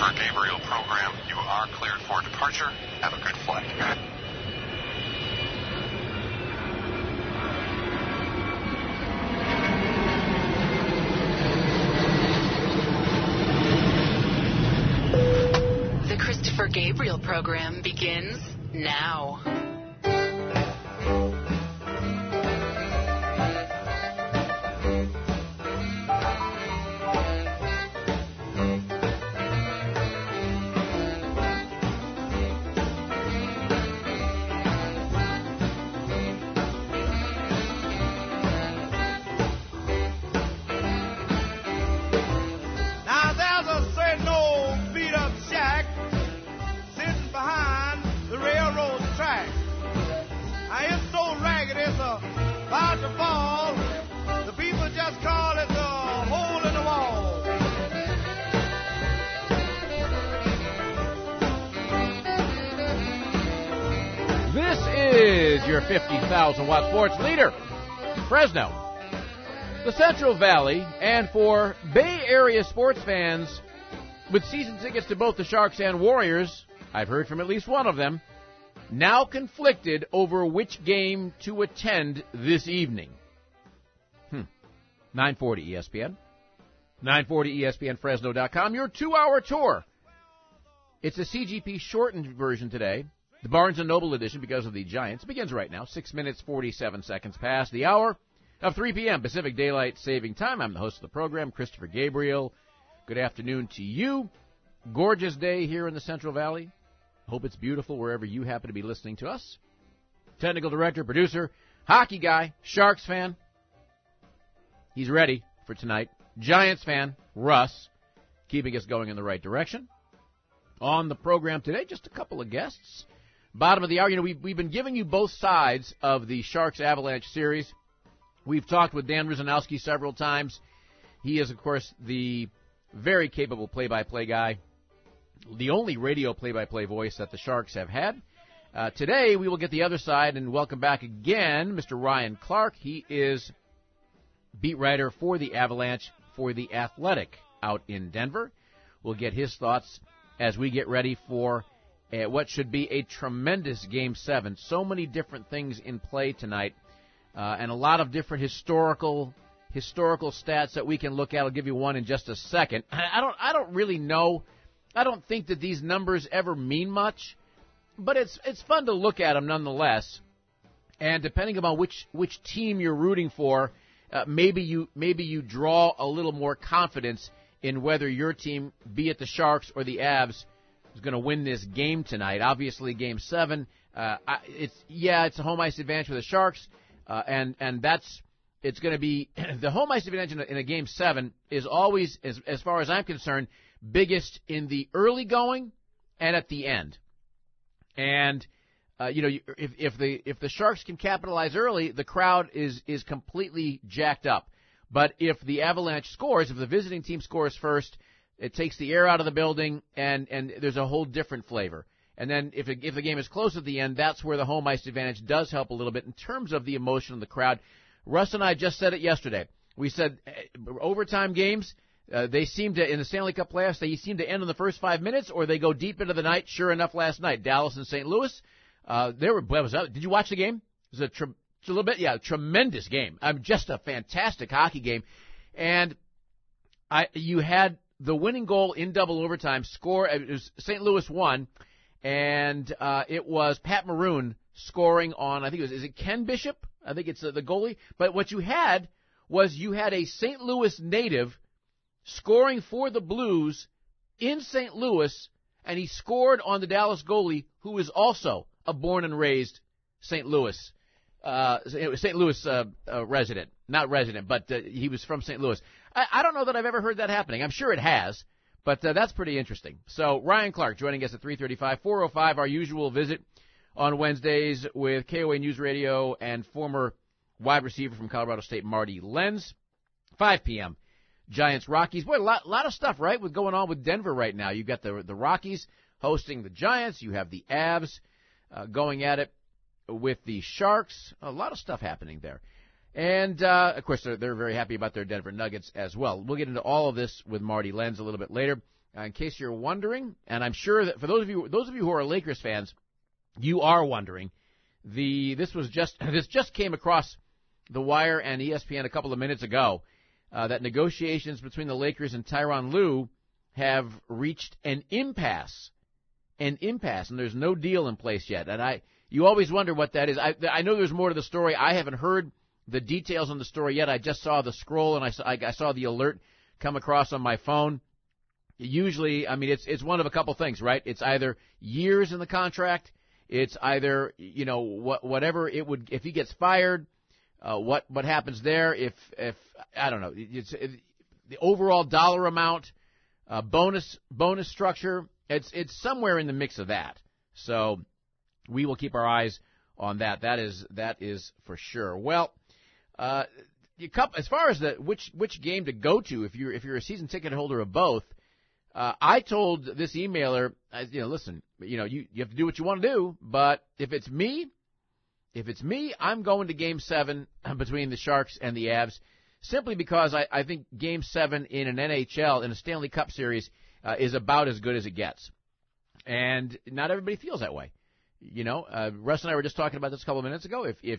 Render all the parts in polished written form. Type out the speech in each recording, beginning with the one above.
Christopher Gabriel program. You are cleared for departure. Have a good flight. The Christopher Gabriel program begins now. Your 50,000-watt sports leader, Fresno, the Central Valley, and for Bay Area sports fans with season tickets to both the Sharks and Warriors, I've heard from at least one of them, now conflicted over which game to attend this evening. 940 ESPN, 940 ESPNFresno.com, your 2-hour tour. It's a CGP shortened version today. The Barnes & Noble edition, because of the Giants, begins right now, 6 minutes, 47 seconds past the hour of 3 p.m. Pacific Daylight Saving Time. I'm the host of the program, Christopher Gabriel. Good afternoon to you. Gorgeous day here in the Central Valley. Hope it's beautiful wherever you happen to be listening to us. Technical director, producer, hockey guy, Sharks fan. He's ready for tonight. Giants fan, Russ, keeping us going in the right direction. On the program today, just a couple of guests. Bottom of the hour, we've been giving you both sides of the Sharks-Avalanche series. We've talked with Dan Rusanowski several times. He is, of course, the very capable play-by-play guy, the only radio play-by-play voice that the Sharks have had. Today, we will get the other side and welcome back again Mr. Ryan Clark. He is beat writer for the Avalanche for The Athletic out in Denver. We'll get his thoughts as we get ready for what should be a tremendous Game 7. So many different things in play tonight, and a lot of different historical stats that we can look at. I'll give you one in just a second. I don't really know. I don't think that these numbers ever mean much, but it's fun to look at them nonetheless. And depending upon which team you're rooting for, maybe you draw a little more confidence in whether your team, be it the Sharks or the Avs, is going to win this game tonight. Obviously, Game 7, it's a home ice advantage for the Sharks, and it's going to be the home ice advantage in a Game 7 is always, as far as I'm concerned, biggest in the early going and at the end. And if the Sharks can capitalize early, the crowd is completely jacked up. But if the Avalanche scores, if the visiting team scores first, it takes the air out of the building, and there's a whole different flavor. And then if the game is close at the end, that's where the home ice advantage does help a little bit in terms of the emotion of the crowd. Russ and I just said it yesterday. We said overtime games, they seem to, in the Stanley Cup playoffs, they seem to end in the first 5 minutes, or they go deep into the night. Sure enough, last night, Dallas and St. Louis, did you watch the game? It was a little bit, tremendous game. Just a fantastic hockey game. And you had the winning goal in double overtime score. It was St. Louis won, and it was Pat Maroon scoring on, I think is it Ken Bishop? I think it's the goalie. But what you had was a St. Louis native scoring for the Blues in St. Louis, and he scored on the Dallas goalie, who is also a born and raised St. Louis resident. Not resident, but he was from St. Louis. I don't know that I've ever heard that happening. I'm sure it has, but that's pretty interesting. So Ryan Clark joining us at 3:35, 4:05, our usual visit on Wednesdays with KOA News Radio and former wide receiver from Colorado State, Marty Lenz. 5 p.m., Giants-Rockies. Boy, a lot of stuff, right, with going on with Denver right now. You've got the Rockies hosting the Giants. You have the Avs going at it with the Sharks. A lot of stuff happening there. And, of course, they're very happy about their Denver Nuggets as well. We'll get into all of this with Marty Lenz a little bit later. in case you're wondering, and I'm sure that for those of you who are Lakers fans, you are wondering. This just came across the wire and ESPN a couple of minutes ago that negotiations between the Lakers and Tyronn Lue have reached an impasse, and there's no deal in place yet. And you always wonder what that is. I know there's more to the story. I haven't heard the details on the story yet. I just saw the scroll and I saw the alert come across on my phone. Usually, I mean, it's one of a couple things, right? It's either years in the contract. It's either, whatever it would, if he gets fired, what happens there, if I don't know, the overall dollar amount, bonus structure, it's somewhere in the mix of that. So we will keep our eyes on that. That is for sure. Well, as far as which game to go to, if you're a season ticket holder of both, I told this emailer, listen, you have to do what you want to do, but if it's me, I'm going to Game 7 between the Sharks and the Avs, simply because I think Game 7 in an NHL, in a Stanley Cup series, is about as good as it gets. And not everybody feels that way. Russ and I were just talking about this a couple of minutes ago. If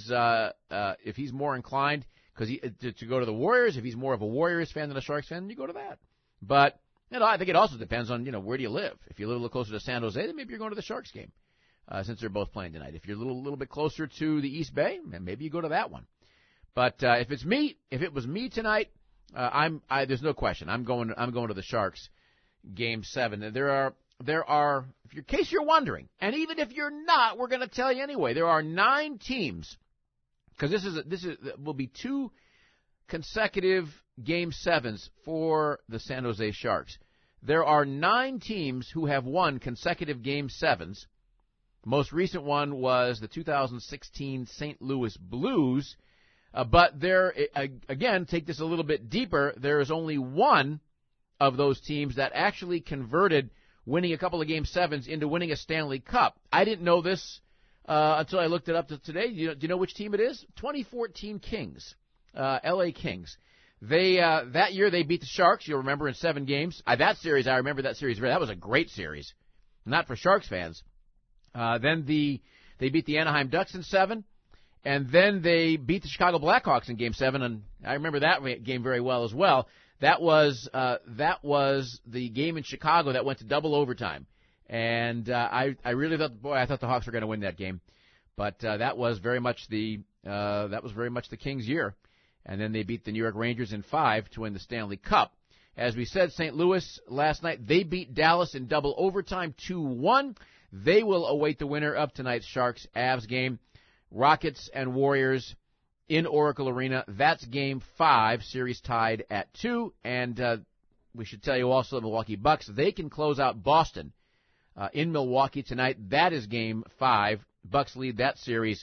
he's more inclined to go to the Warriors, if he's more of a Warriors fan than a Sharks fan, you go to that. But I think it also depends on, where do you live. If you live a little closer to San Jose, then maybe you're going to the Sharks game, since they're both playing tonight. If you're a little bit closer to the East Bay, then maybe you go to that one. But if it was me tonight, there's no question. I'm going to the Sharks Game 7. There are, in case you're wondering, and even if you're not, we're going to tell you anyway. There are 9 teams, because this will be 2 consecutive Game 7s for the San Jose Sharks. There are 9 teams who have won consecutive Game 7s. The most recent one was the 2016 St. Louis Blues. But there, again, take this a little bit deeper, there is only one of those teams that actually converted winning a couple of Game 7s into winning a Stanley Cup. I didn't know this until I looked it up today. Do you know which team it is? 2014 Kings, L.A. Kings. They that year they beat the Sharks. You'll remember in 7 games. I remember that series. That was a great series, not for Sharks fans. Then they beat the Anaheim Ducks in 7, and then they beat the Chicago Blackhawks in Game 7. And I remember that game very well as well. That was the game in Chicago that went to double overtime, and I really thought the Hawks were going to win that game, but that was very much the Kings' year. And then they beat the New York Rangers in 5 to win the Stanley Cup. As we said, St. Louis last night, they beat Dallas in double overtime 2-1. They will await the winner of tonight's Sharks-Avs game. Rockets and Warriors in Oracle Arena. That's Game 5, series tied at 2. And we should tell you also the Milwaukee Bucks, they can close out Boston in Milwaukee tonight. That is Game 5. Bucks lead that series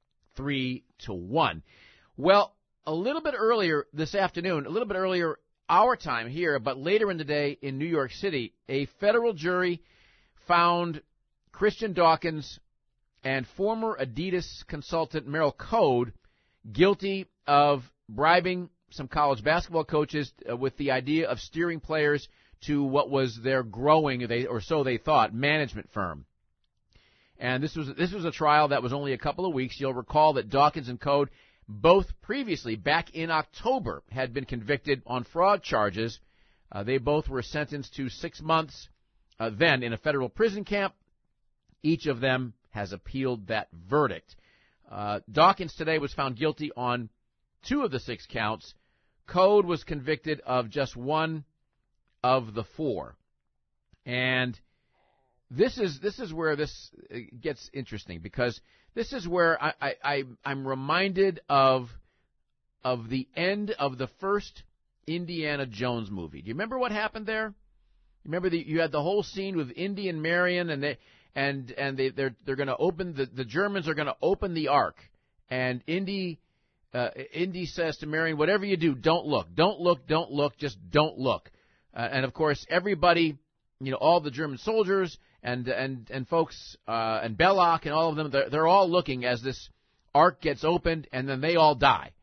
3-1. Well, a little bit earlier this afternoon, a little bit earlier our time here, but later in the day in New York City, a federal jury found Christian Dawkins and former Adidas consultant Merrill Code guilty of bribing some college basketball coaches with the idea of steering players to what was their growing, or so they thought, management firm. And this was a trial that was only a couple of weeks. You'll recall that Dawkins and Code both previously, back in October, had been convicted on fraud charges. They both were sentenced to 6 months then in a federal prison camp. Each of them has appealed that verdict. Dawkins today was found guilty on 2 of the 6 counts. Code was convicted of just 1 of the 4. And this is where this gets interesting, because this is where I'm reminded of the end of the first Indiana Jones movie. Do you remember what happened there? You remember you had the whole scene with Indy and Marion, and they're going to open the Germans are going to open the Ark, and Indy says to Marion, "Whatever you do, don't look, just don't look." And of course, everybody, all the German soldiers and folks and Belloc and all of them, they're all looking as this Ark gets opened, and then they all die.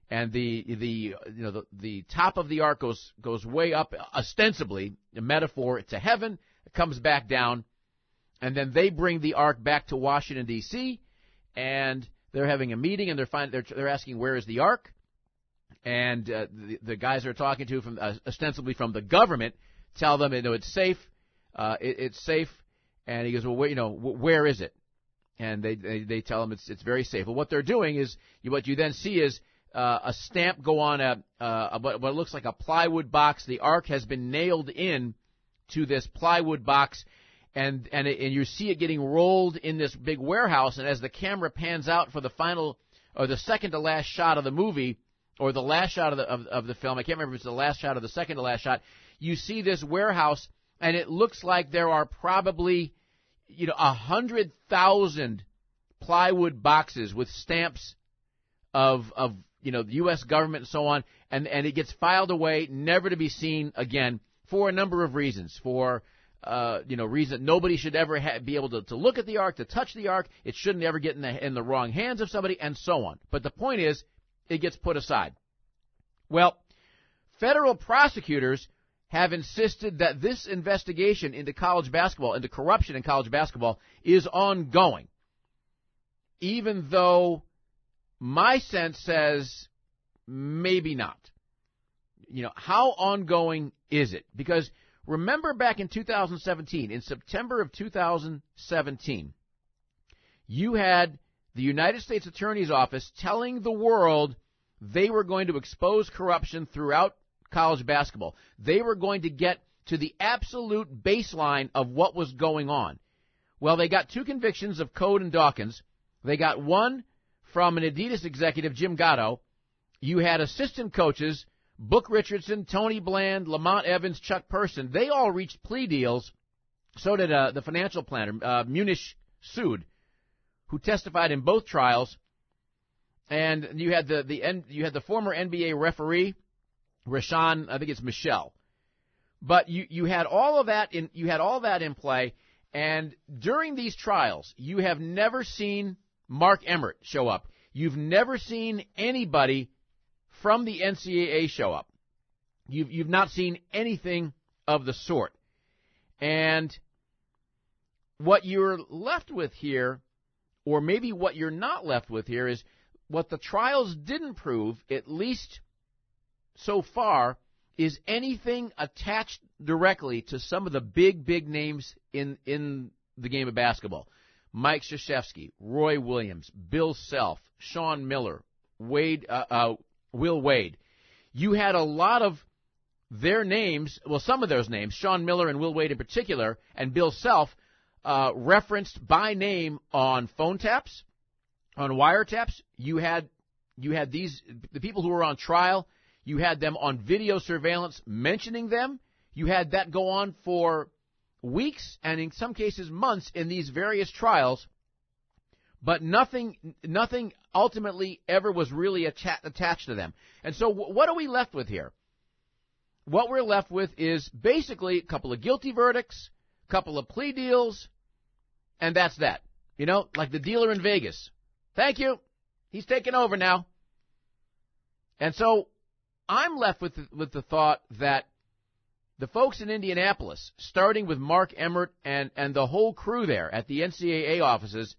and the top of the ark goes way up, ostensibly a metaphor to heaven. It comes back down, and then they bring the ark back to Washington D.C. and they're having a meeting, and they're asking where is the ark, and the guys they're talking to from ostensibly from the government tell them it's safe, it's safe, and he goes, well, where is it? And they tell him it's very safe. Well, what they're doing is what you then see is a stamp go on what looks like a plywood box. The ark has been nailed in to this plywood box, and you see it getting rolled in this big warehouse. And as the camera pans out for the final or the second to last shot of the movie, or the last shot of the film, I can't remember if it's the last shot or the second to last shot, you see this warehouse, and it looks like there are probably 100,000 plywood boxes with stamps of the U.S. government and so on, and it gets filed away, never to be seen again for a number of reasons. For reason nobody should ever be able to look at the ark, to touch the ark. It shouldn't ever get in the wrong hands of somebody, and so on. But the point is, it gets put aside. Well, federal prosecutors have insisted that this investigation into college basketball, into corruption in college basketball, is ongoing, even though my sense says maybe not. How ongoing is it? Because remember back in 2017, in September of 2017, you had the United States Attorney's Office telling the world they were going to expose corruption throughout college basketball. They were going to get to the absolute baseline of what was going on. Well, they got 2 convictions of Code and Dawkins. They got one from an Adidas executive, Jim Gatto. You had assistant coaches, Book Richardson, Tony Bland, Lamont Evans, Chuck Person. They all reached plea deals. So did the financial planner, Munish Sood, who testified in both trials. And you had the former NBA referee, Rashawn, I think it's Michelle. But you had all of that in play, and during these trials, you have never seen Mark Emmert show up. You've never seen anybody from the NCAA show up. You've not seen anything of the sort. And what you're left with here, or maybe what you're not left with here, is what the trials didn't prove, at least so far, is anything attached directly to some of the big names in the game of basketball. Mike Krzyzewski, Roy Williams, Bill Self, Sean Miller, Will Wade. You had a lot of their names, well, some of those names, Sean Miller and Will Wade in particular, and Bill Self, referenced by name on phone taps, on wiretaps. You had the people who were on trial. You had them on video surveillance mentioning them. You had that go on for weeks and in some cases months in these various trials, but nothing ultimately ever was really attached to them. And so what are we left with here? What we're left with is basically a couple of guilty verdicts, a couple of plea deals, and that's that. Like the dealer in Vegas. Thank you. He's taking over now. And so I'm left with the thought that the folks in Indianapolis, starting with Mark Emmert and the whole crew there at the NCAA offices,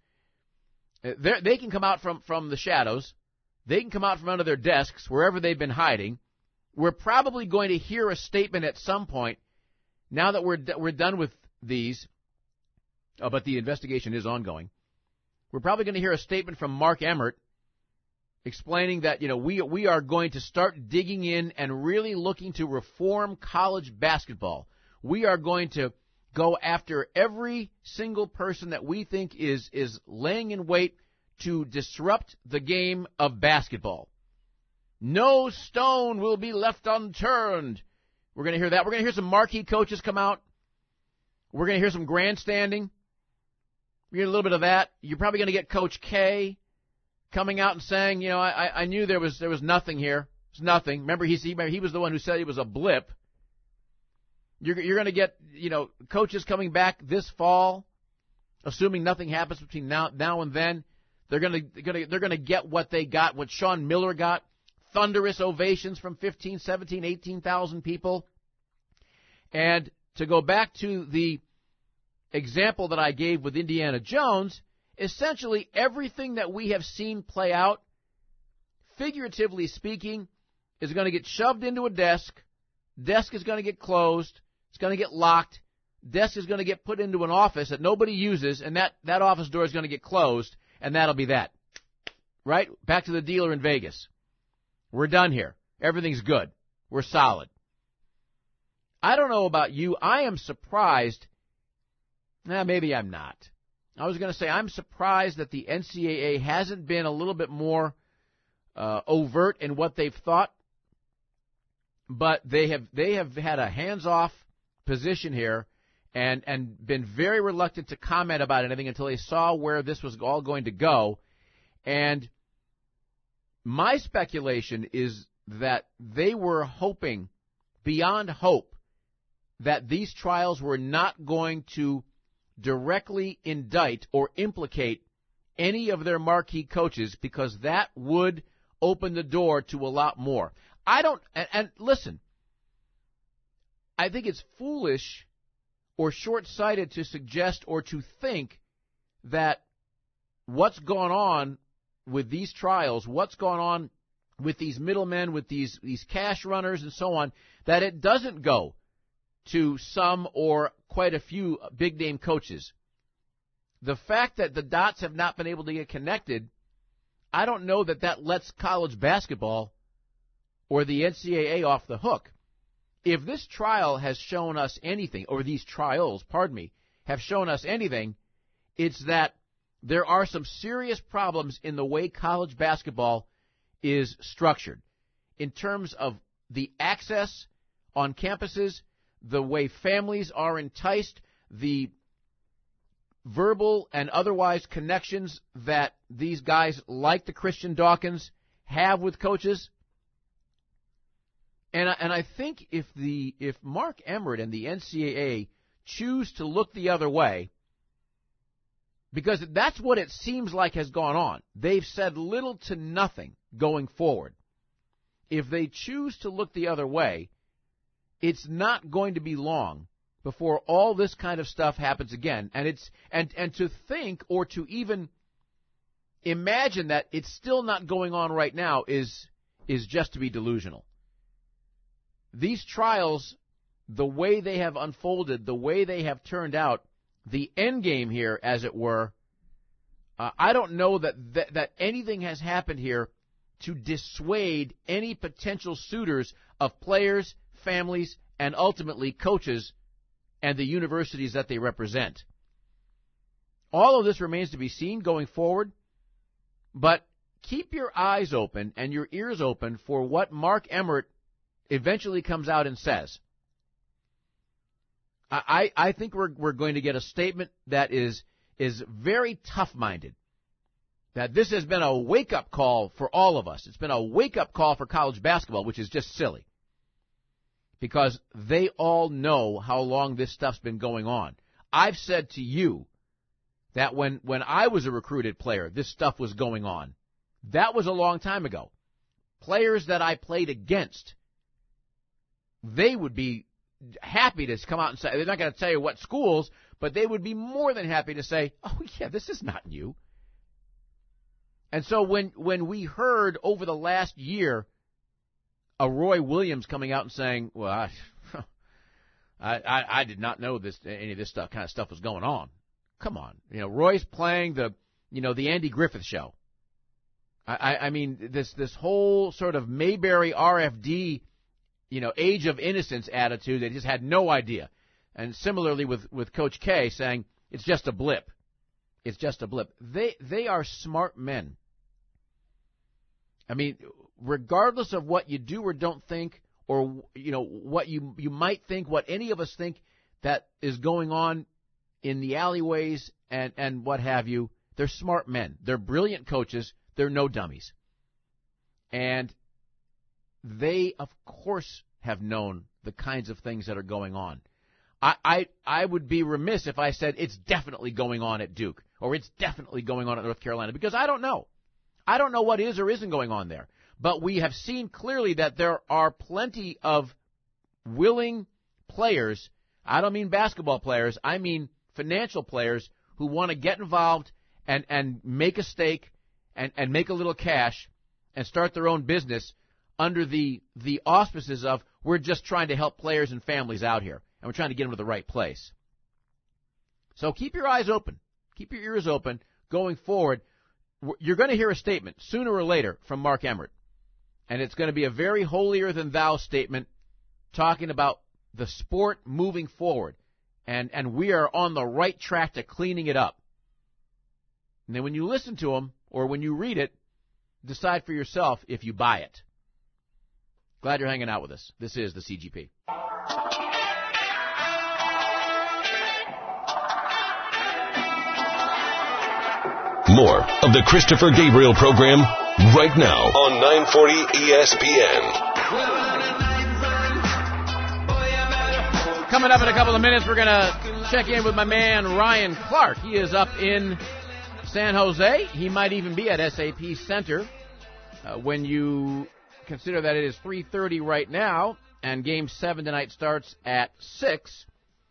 they can come out from the shadows. They can come out from under their desks, wherever they've been hiding. We're probably going to hear a statement at some point, now that we're done with these, but the investigation is ongoing. We're probably going to hear a statement from Mark Emmert explaining that, we are going to start digging in and really looking to reform college basketball. We are going to go after every single person that we think is laying in wait to disrupt the game of basketball. No stone will be left unturned. We're going to hear that. We're going to hear some marquee coaches come out. We're going to hear some grandstanding. We're going to get a little bit of that. You're probably going to get Coach K coming out and saying, I knew there was nothing here. It's nothing. Remember, he was the one who said it was a blip. You're going to get, coaches coming back this fall, assuming nothing happens between now and then. They're going to get what they got, what Sean Miller got, thunderous ovations from 15, 17, 18,000 people. And to go back to the example that I gave with Indiana Jones, essentially everything that we have seen play out, figuratively speaking, is going to get shoved into a desk. Desk is going to get closed. It's going to get locked. Desk is going to get put into an office that nobody uses, and that office door is going to get closed, and that'll be that. Right? Back to the dealer in Vegas. We're done here. Everything's good. We're solid. I don't know about you. I am surprised. Maybe I'm not. I was going to say I'm surprised that the NCAA hasn't been a little bit more overt in what they've thought. But they have had a hands-off position here and been very reluctant to comment about anything until they saw where this was all going to go. And my speculation is that they were hoping, beyond hope, that these trials were not going to directly indict or implicate any of their marquee coaches, because that would open the door to a lot more. And listen, I think it's foolish or short-sighted to suggest or to think that what's gone on with these trials, what's gone on with these middlemen, with these cash runners and so on, that it doesn't go to some or quite a few big-name coaches. The fact that the dots have not been able to get connected, I don't know that lets college basketball or the NCAA off the hook. If this trial has shown us anything, or these trials, have shown us anything, it's that there are some serious problems in the way college basketball is structured in terms of the access on campuses, the way families are enticed, the verbal and otherwise connections that these guys like the Christian Dawkins have with coaches. And I think if Mark Emmert and the NCAA choose to look the other way, because that's what it seems like has gone on. They've said little to nothing going forward. If they choose to look the other way, it's not going to be long before all this kind of stuff happens again. And to think or to even imagine that it's still not going on right now is just to be delusional. These trials, the way they have unfolded, the way they have turned out, the end game here, as it were, I don't know that anything has happened here to dissuade any potential suitors of players, families, and ultimately coaches and the universities that they represent. All of this remains to be seen going forward, but keep your eyes open and your ears open for what Mark Emmert eventually comes out and says. I think we're going to get a statement that is very tough-minded, that this has been a wake-up call for all of us. It's been a wake-up call for college basketball, which is just silly, because they all know how long this stuff's been going on. I've said to you that when I was a recruited player, this stuff was going on. That was a long time ago. Players that I played against, they would be happy to come out and say, they're not going to tell you what schools, but they would be more than happy to say, oh, yeah, this is not new. And so when we heard over the last year a Roy Williams coming out and saying, well, I did not know any of this kind of stuff was going on. Come on. Roy's playing the Andy Griffith show. I mean, this whole sort of Mayberry RFD, age of innocence attitude, they just had no idea. And similarly with Coach K saying, it's just a blip. It's just a blip. They are smart men. I mean, regardless of what you do or don't think, or, what you might think, what any of us think that is going on in the alleyways and what have you, they're smart men. They're brilliant coaches. They're no dummies. And they, of course, have known the kinds of things that are going on. I would be remiss if I said it's definitely going on at Duke or it's definitely going on at North Carolina, because I don't know. I don't know what is or isn't going on there. But we have seen clearly that there are plenty of willing players. I don't mean basketball players. I mean financial players who want to get involved and make a stake and make a little cash and start their own business under the auspices of we're just trying to help players and families out here, and we're trying to get them to the right place. So keep your eyes open. Keep your ears open going forward. You're going to hear a statement sooner or later from Mark Emmert, and it's going to be a very holier-than-thou statement talking about the sport moving forward, and we are on the right track to cleaning it up. And then when you listen to him or when you read it, decide for yourself if you buy it. Glad you're hanging out with us. This is the CGP. More of the Christopher Gabriel program right now on 940 ESPN. Coming up in a couple of minutes, we're going to check in with my man Ryan Clark. He is up in San Jose. He might even be at SAP Center when you consider that it is 3:30 right now, and Game 7 tonight starts at 6.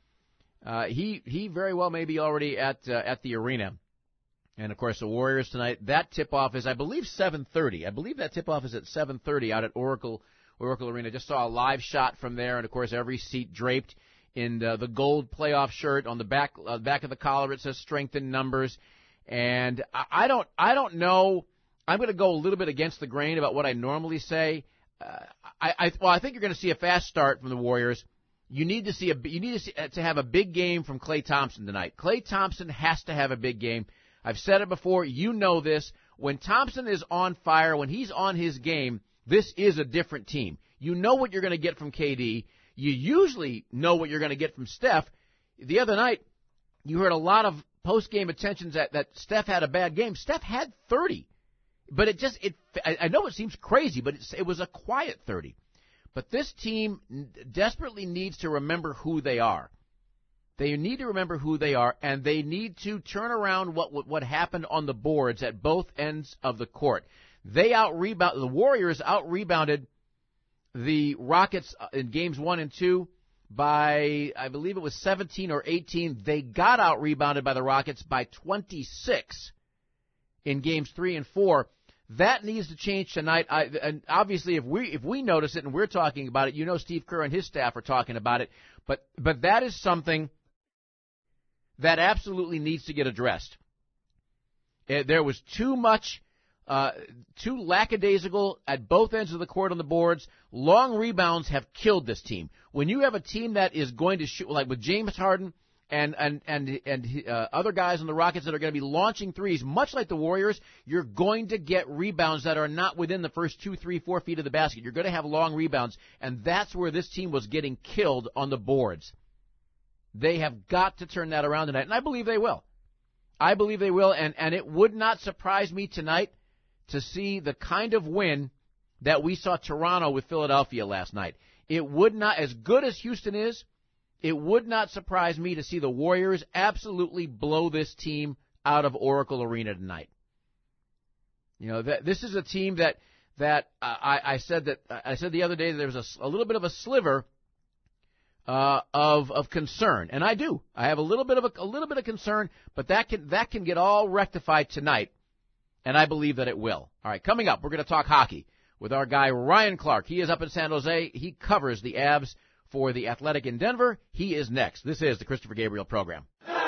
He very well may be already at the arena. And, of course, the Warriors tonight, that tip-off is, I believe, 7:30. I believe that tip-off is at 7:30 out at Oracle Arena. Just saw a live shot from there, and, of course, every seat draped in the gold playoff shirt. On the back of the collar, it says strength in numbers. And I don't know. I'm going to go a little bit against the grain about what I normally say. I think you're going to see a fast start from the Warriors. You need to have a big game from Klay Thompson tonight. Klay Thompson has to have a big game. I've said it before. You know this. When Thompson is on fire, when he's on his game, this is a different team. You know what you're going to get from KD. You usually know what you're going to get from Steph. The other night, you heard a lot of post-game attentions that Steph had a bad game. Steph had 30. But I know it seems crazy, but it was a quiet 30. But this team desperately needs to remember who they are. They need to remember who they are, and they need to turn around what happened on the boards at both ends of the court. The Warriors out-rebounded the Rockets in games 1 and 2 by, I believe it was 17 or 18. They got out-rebounded by the Rockets by 26 in games 3 and 4. That needs to change tonight. And obviously, if we notice it and we're talking about it, you know Steve Kerr and his staff are talking about it. But that is something that absolutely needs to get addressed. There was too lackadaisical at both ends of the court on the boards. Long rebounds have killed this team. When you have a team that is going to shoot, like with James Harden and other guys on the Rockets that are going to be launching threes, much like the Warriors, you're going to get rebounds that are not within the first 2, 3, 4 feet of the basket. You're going to have long rebounds, and that's where this team was getting killed on the boards. They have got to turn that around tonight, and I believe they will. And it would not surprise me tonight to see the kind of win that we saw Toronto with Philadelphia last night. It would not, as good as Houston is, it would not surprise me to see the Warriors absolutely blow this team out of Oracle Arena tonight. You know, this is a team that I said the other day that there was a little bit of a sliver of concern, and I do. I have a little bit of concern, but that can get all rectified tonight, and I believe that it will. All right, coming up, we're going to talk hockey with our guy Ryan Clark. He is up in San Jose. He covers the Avs for the Athletic in Denver. He is next. This is the Christopher Gabriel program.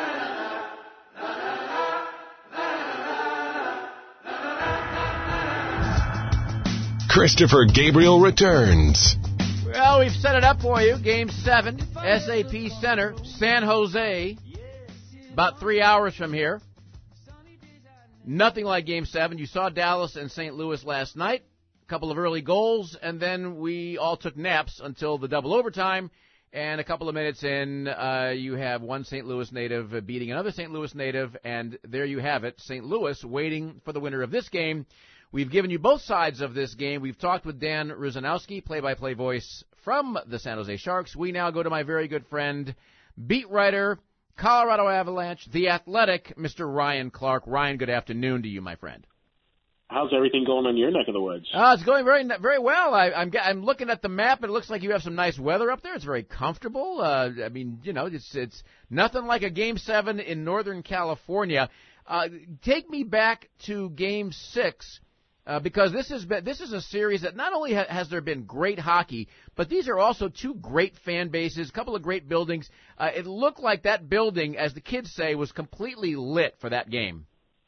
Christopher Gabriel returns. Well, we've set it up for you. Game 7, SAP Center, San Jose, about 3 hours from here. Nothing like Game 7. You saw Dallas and St. Louis last night. A couple of early goals, and then we all took naps until the double overtime. And a couple of minutes in, you have one St. Louis native beating another St. Louis native, and there you have it, St. Louis waiting for the winner of this game. We've given you both sides of this game. We've talked with Dan Rusanowski, play-by-play voice from the San Jose Sharks. We now go to my very good friend, beat writer, Colorado Avalanche, The Athletic, Mr. Ryan Clark. Ryan, good afternoon to you, my friend. How's everything going on your neck of the woods? It's going very, very well. I'm looking at the map. It looks like you have some nice weather up there. It's very comfortable. I mean, it's nothing like a Game 7 in Northern California. Take me back to Game 6. Because this is a series that not only has there been great hockey, but these are also two great fan bases, a couple of great buildings. It looked like that building, as the kids say, was completely lit for that game.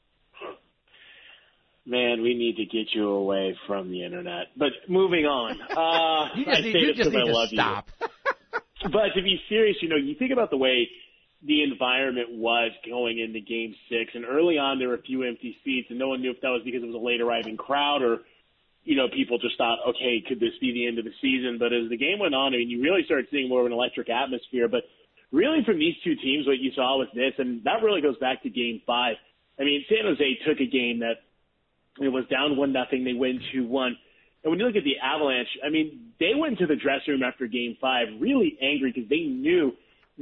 Man, we need to get you away from the internet. But moving on. You just need to stop. But to be serious, you think about the way the environment was going into Game 6, and early on there were a few empty seats, and no one knew if that was because it was a late arriving crowd or, people just thought, okay, could this be the end of the season? But as the game went on, I mean, you really started seeing more of an electric atmosphere. But really from these two teams, what you saw with this, and that really goes back to Game 5. I mean, San Jose took a game that it was down 1-0, they win 2-1. And when you look at the Avalanche, I mean, they went to the dressing room after Game 5 really angry because they knew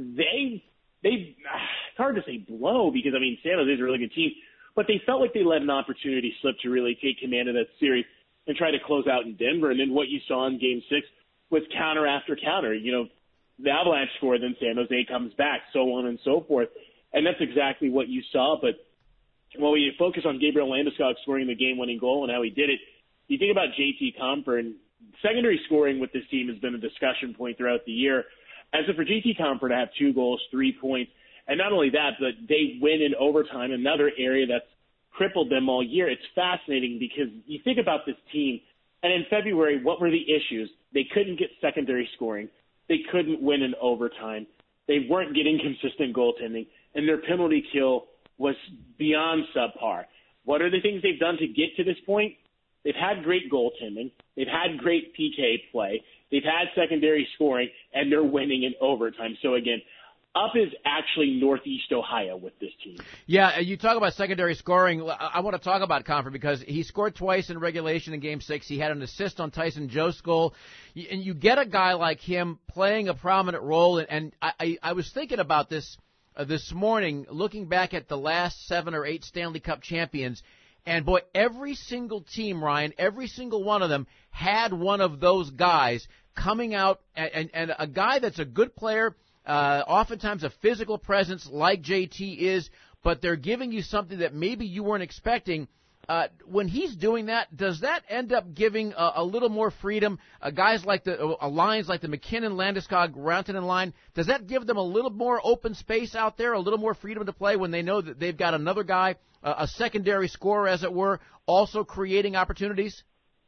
it's hard to say blow because, I mean, San Jose is a really good team, but they felt like they let an opportunity slip to really take command of that series and try to close out in Denver. And then what you saw in Game 6 was counter after counter. The Avalanche score, then San Jose comes back, so on and so forth. And that's exactly what you saw. But when we focus on Gabriel Landeskog scoring the game-winning goal and how he did it, you think about JT Compher, and secondary scoring with this team has been a discussion point throughout the year. And so for JT Compher to have 2 goals, 3 points, and not only that, but they win in overtime, another area that's crippled them all year. It's fascinating because you think about this team, and in February, what were the issues? They couldn't get secondary scoring. They couldn't win in overtime. They weren't getting consistent goaltending, and their penalty kill was beyond subpar. What are the things they've done to get to this point? They've had great goaltending. They've had great PK play. They've had secondary scoring, and they're winning in overtime. So, again, up is actually Northeast Ohio with this team. Yeah, you talk about secondary scoring. I want to talk about Compher because he scored twice in regulation in Game 6. He had an assist on Tyson Jost's goal. And you get a guy like him playing a prominent role, and I was thinking about this morning, looking back at the last 7 or 8 Stanley Cup champions. And, boy, every single team, Ryan, every single one of them had one of those guys coming out, and a guy that's a good player, oftentimes a physical presence like JT is, but they're giving you something that maybe you weren't expecting. When he's doing that, does that end up giving a little more freedom? Guys like lines like the McKinnon, Landeskog, Rantanen line, does that give them a little more open space out there, a little more freedom to play when they know that they've got another guy, a secondary scorer, as it were, also creating opportunities?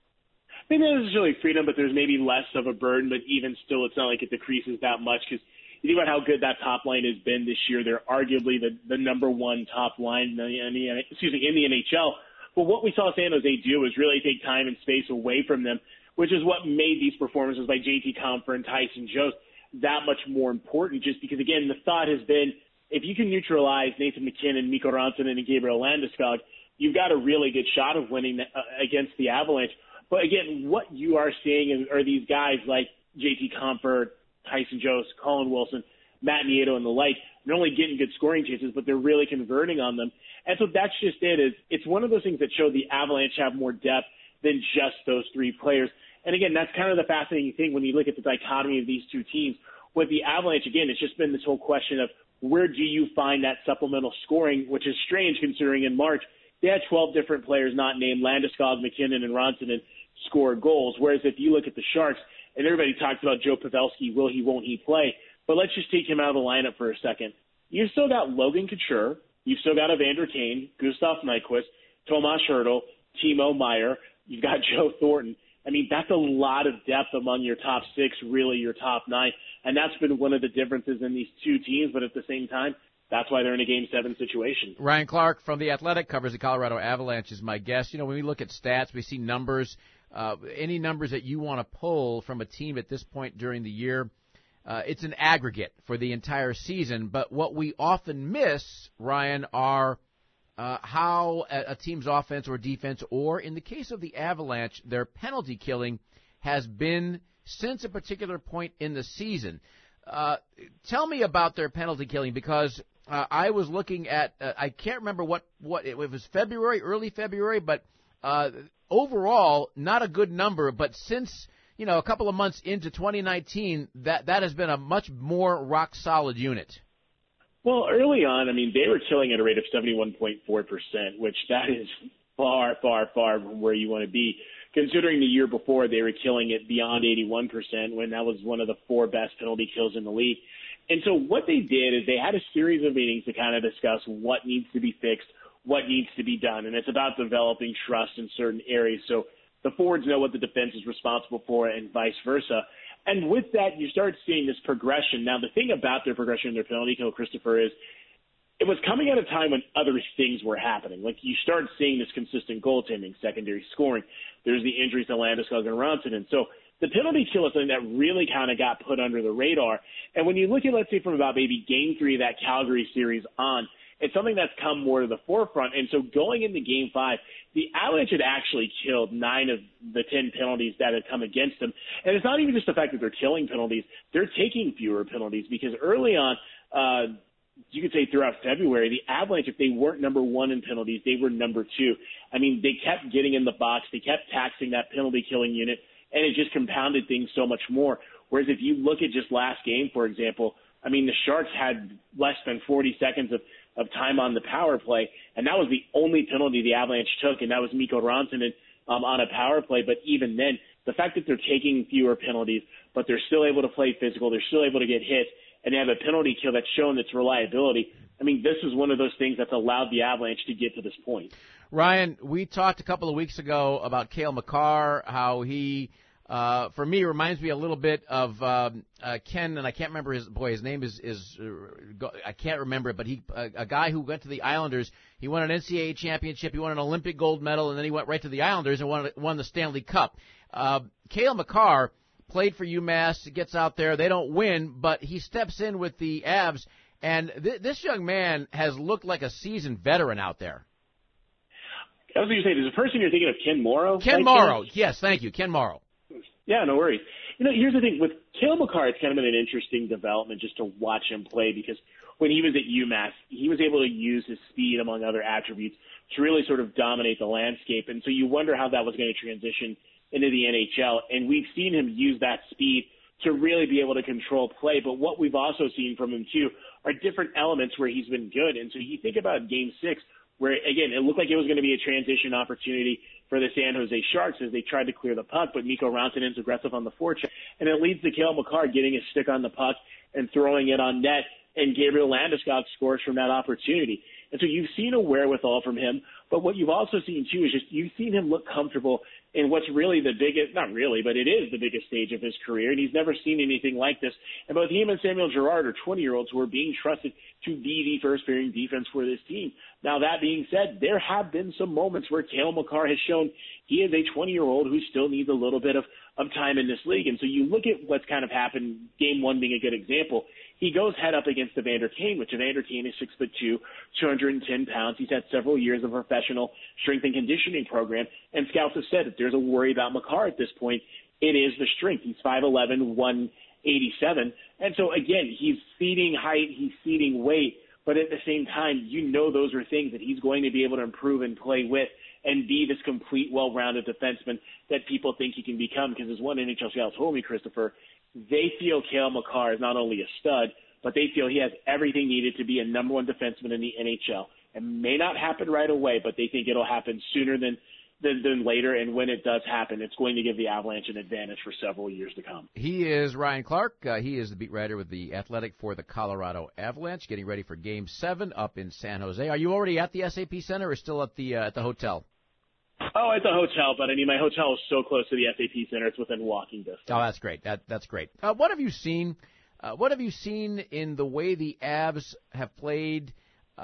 I think there's necessarily freedom, but there's maybe less of a burden, but even still it's not like it decreases that much because you think about how good that top line has been this year. They're arguably the number one top line in the NHL. But what we saw San Jose do was really take time and space away from them, which is what made these performances by JT Compher and Tyson Jost that much more important, just because, again, the thought has been if you can neutralize Nathan McKinnon, Mikko Rantanen, and Gabriel Landeskog, you've got a really good shot of winning against the Avalanche. But, again, what you are seeing are these guys like JT Compher, Tyson Jost, Colin Wilson, Matt Nieto, and the like. They're only getting good scoring chances, but they're really converting on them. And so that's just it. It's one of those things that show the Avalanche have more depth than just those 3 players. And, again, that's kind of the fascinating thing when you look at the dichotomy of these two teams. With the Avalanche, again, it's just been this whole question of where do you find that supplemental scoring, which is strange considering in March they had 12 different players not named Landeskog, McKinnon, and Rantanen score goals. Whereas if you look at the Sharks, and everybody talks about Joe Pavelski, will he, won't he play? But let's just take him out of the lineup for a second. You've still got Logan Couture. You've still got Evander Kane, Gustav Nyquist, Tomas Hertl, Timo Meier. You've got Joe Thornton. I mean, that's a lot of depth among your top 6, really your top 9. And that's been one of the differences in these two teams. But at the same time, that's why they're in a Game 7 situation. Ryan Clark from The Athletic covers the Colorado Avalanche is my guest. You know, when we look at stats, we see numbers. Any numbers that you want to pull from a team at this point during the year, it's an aggregate for the entire season. But what we often miss, Ryan, are how a team's offense or defense, or in the case of the Avalanche, their penalty killing has been since a particular point in the season. Tell me about their penalty killing, because I was looking at, I can't remember what it was, February, early February, but overall, not a good number, but since, a couple of months into 2019, that has been a much more rock-solid unit. Well, early on, they were killing at a rate of 71.4%, which that is far, far, far from where you want to be. Considering the year before, they were killing it beyond 81%, when that was one of the 4 best penalty kills in the league. And so what they did is they had a series of meetings to kind of discuss what needs to be fixed, what needs to be done, and it's about developing trust in certain areas so the forwards know what the defense is responsible for and vice versa. And with that, you start seeing this progression. Now, the thing about their progression in their penalty kill, Christopher, is it was coming at a time when other things were happening. Like, you start seeing this consistent goaltending, secondary scoring. There's the injuries to Landeskog and Ronson. And so the penalty kill is something that really kind of got put under the radar. And when you look at, let's say, from about maybe Game 3 of that Calgary series on, it's something that's come more to the forefront. And so going into Game 5, the Avalanche had actually killed 9 of the 10 penalties that had come against them. And it's not even just the fact that they're killing penalties. They're taking fewer penalties because early on, you could say throughout February, the Avalanche, if they weren't number 1 in penalties, they were number 2. They kept getting in the box. They kept taxing that penalty killing unit, and it just compounded things so much more. Whereas if you look at just last game, for example, the Sharks had less than 40 seconds of time on the power play, and that was the only penalty the Avalanche took, and that was Mikko Rantanen on a power play. But even then, the fact that they're taking fewer penalties, but they're still able to play physical, they're still able to get hits, and they have a penalty kill that's shown its reliability. This is one of those things that's allowed the Avalanche to get to this point. Ryan, we talked a couple of weeks ago about Cale Makar, how he, for me, reminds me a little bit of Ken, and I can't remember his name is I can't remember it, but a guy who went to the Islanders. He won an NCAA championship, he won an Olympic gold medal, and then he went right to the Islanders and won the Stanley Cup. Cale Makar played for UMass, gets out there, they don't win, but he steps in with the Avs, and this young man has looked like a seasoned veteran out there. I was going to say, there's a person you're thinking of, Ken Morrow? Ken Morrow, yes, thank you, Ken Morrow. Yeah, no worries. Here's the thing. With Cale Makar, it's kind of been an interesting development just to watch him play because when he was at UMass, he was able to use his speed, among other attributes, to really sort of dominate the landscape. And so you wonder how that was going to transition into the NHL. And we've seen him use that speed to really be able to control play. But what we've also seen from him, too, are different elements where he's been good. And so you think about Game 6, where, again, it looked like it was going to be a transition opportunity for the San Jose Sharks as they tried to clear the puck, but Mikko Rantanen's aggressive on the forecheck, and it leads to Cale Makar getting his stick on the puck and throwing it on net, and Gabriel Landeskog scores from that opportunity. And so you've seen a wherewithal from him, but what you've also seen, too, is just you've seen him look comfortable in what's really the biggest, not really, but it is the biggest stage of his career, and he's never seen anything like this. And both him and Samuel Girard are 20-year-olds who are being trusted to be the first-pairing defense for this team. Now, that being said, there have been some moments where Cale Makar has shown he is a 20-year-old who still needs a little bit of time in this league. And so you look at what's kind of happened, Game 1 being a good example. He goes head up against Evander Kane, which Evander Kane is 6'2", 210 pounds. He's had several years of a professional strength and conditioning program. And scouts have said if there's a worry about Makar at this point, it is the strength. He's 5'11", 187. And so, again, he's ceding height, he's ceding weight. But at the same time, those are things that he's going to be able to improve and play with and be this complete, well-rounded defenseman that people think he can become. Because as one NHL scout told me, Christopher, they feel Cale Makar is not only a stud, but they feel he has everything needed to be a number 1 defenseman in the NHL. It may not happen right away, but they think it'll happen sooner than later, and when it does happen, it's going to give the Avalanche an advantage for several years to come. He is Ryan Clark. He is the beat writer with The Athletic for the Colorado Avalanche, getting ready for Game 7 up in San Jose. Are you already at the SAP Center or still at the hotel? Oh, at the hotel, but my hotel is so close to the SAP Center, it's within walking distance. Oh, that's great. That's great. What have you seen? What have you seen in the way the Avs have played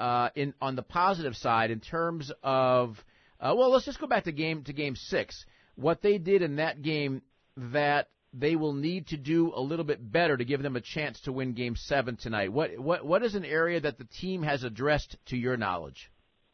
on the positive side in terms of? Let's just go back to Game 6. What they did in that game that they will need to do a little bit better to give them a chance to win Game 7 tonight. What is an area that the team has addressed to your knowledge?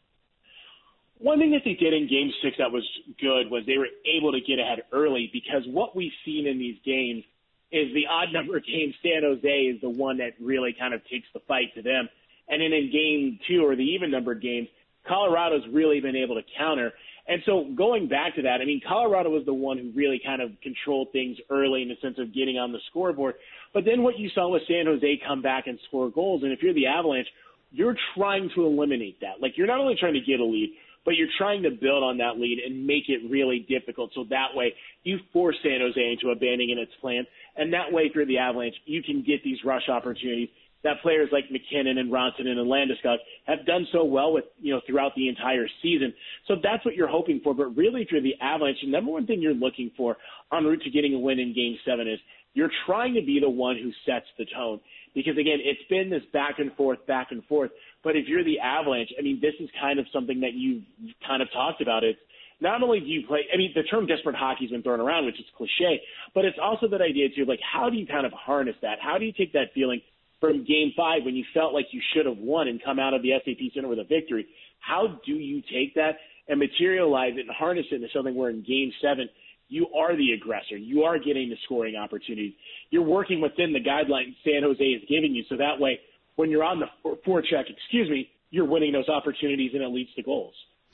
One thing that they did in Game 6 that was good was they were able to get ahead early, because what we've seen in these games is the odd number of games, San Jose is the one that really kind of takes the fight to them. And then in Game 2, or the even-numbered games, Colorado's really been able to counter. And so going back to that, I mean, Colorado was the one who really kind of controlled things early in the sense of getting on the scoreboard. But then what you saw was San Jose come back and score goals. And if you're the Avalanche, you're trying to eliminate that. Like, you're not only trying to get a lead, but you're trying to build on that lead and make it really difficult. So that way you force San Jose into abandoning its plan. And that way, if you're the Avalanche, you can get these rush opportunities that players like McKinnon and Rantanen and Landeskog have done so well with, throughout the entire season. So that's what you're hoping for. But really, if you're the Avalanche, the number one thing you're looking for en route to getting a win in Game 7 is you're trying to be the one who sets the tone. Because, again, it's been this back and forth. But if you're the Avalanche, I mean, this is kind of something that you've kind of talked about. It's not only do you play – I mean, the term desperate hockey has been thrown around, which is cliche, but it's also that idea, too, like, how do you kind of harness that? How do you take that feeling from Game 5 when you felt like you should have won and come out of the SAP Center with a victory? How do you take that and materialize it and harness it into something where in Game 7 you are the aggressor, you are getting the scoring opportunities, you're working within the guidelines San Jose is giving you, so that way when you're on the forecheck, you're winning those opportunities and it leads to goals.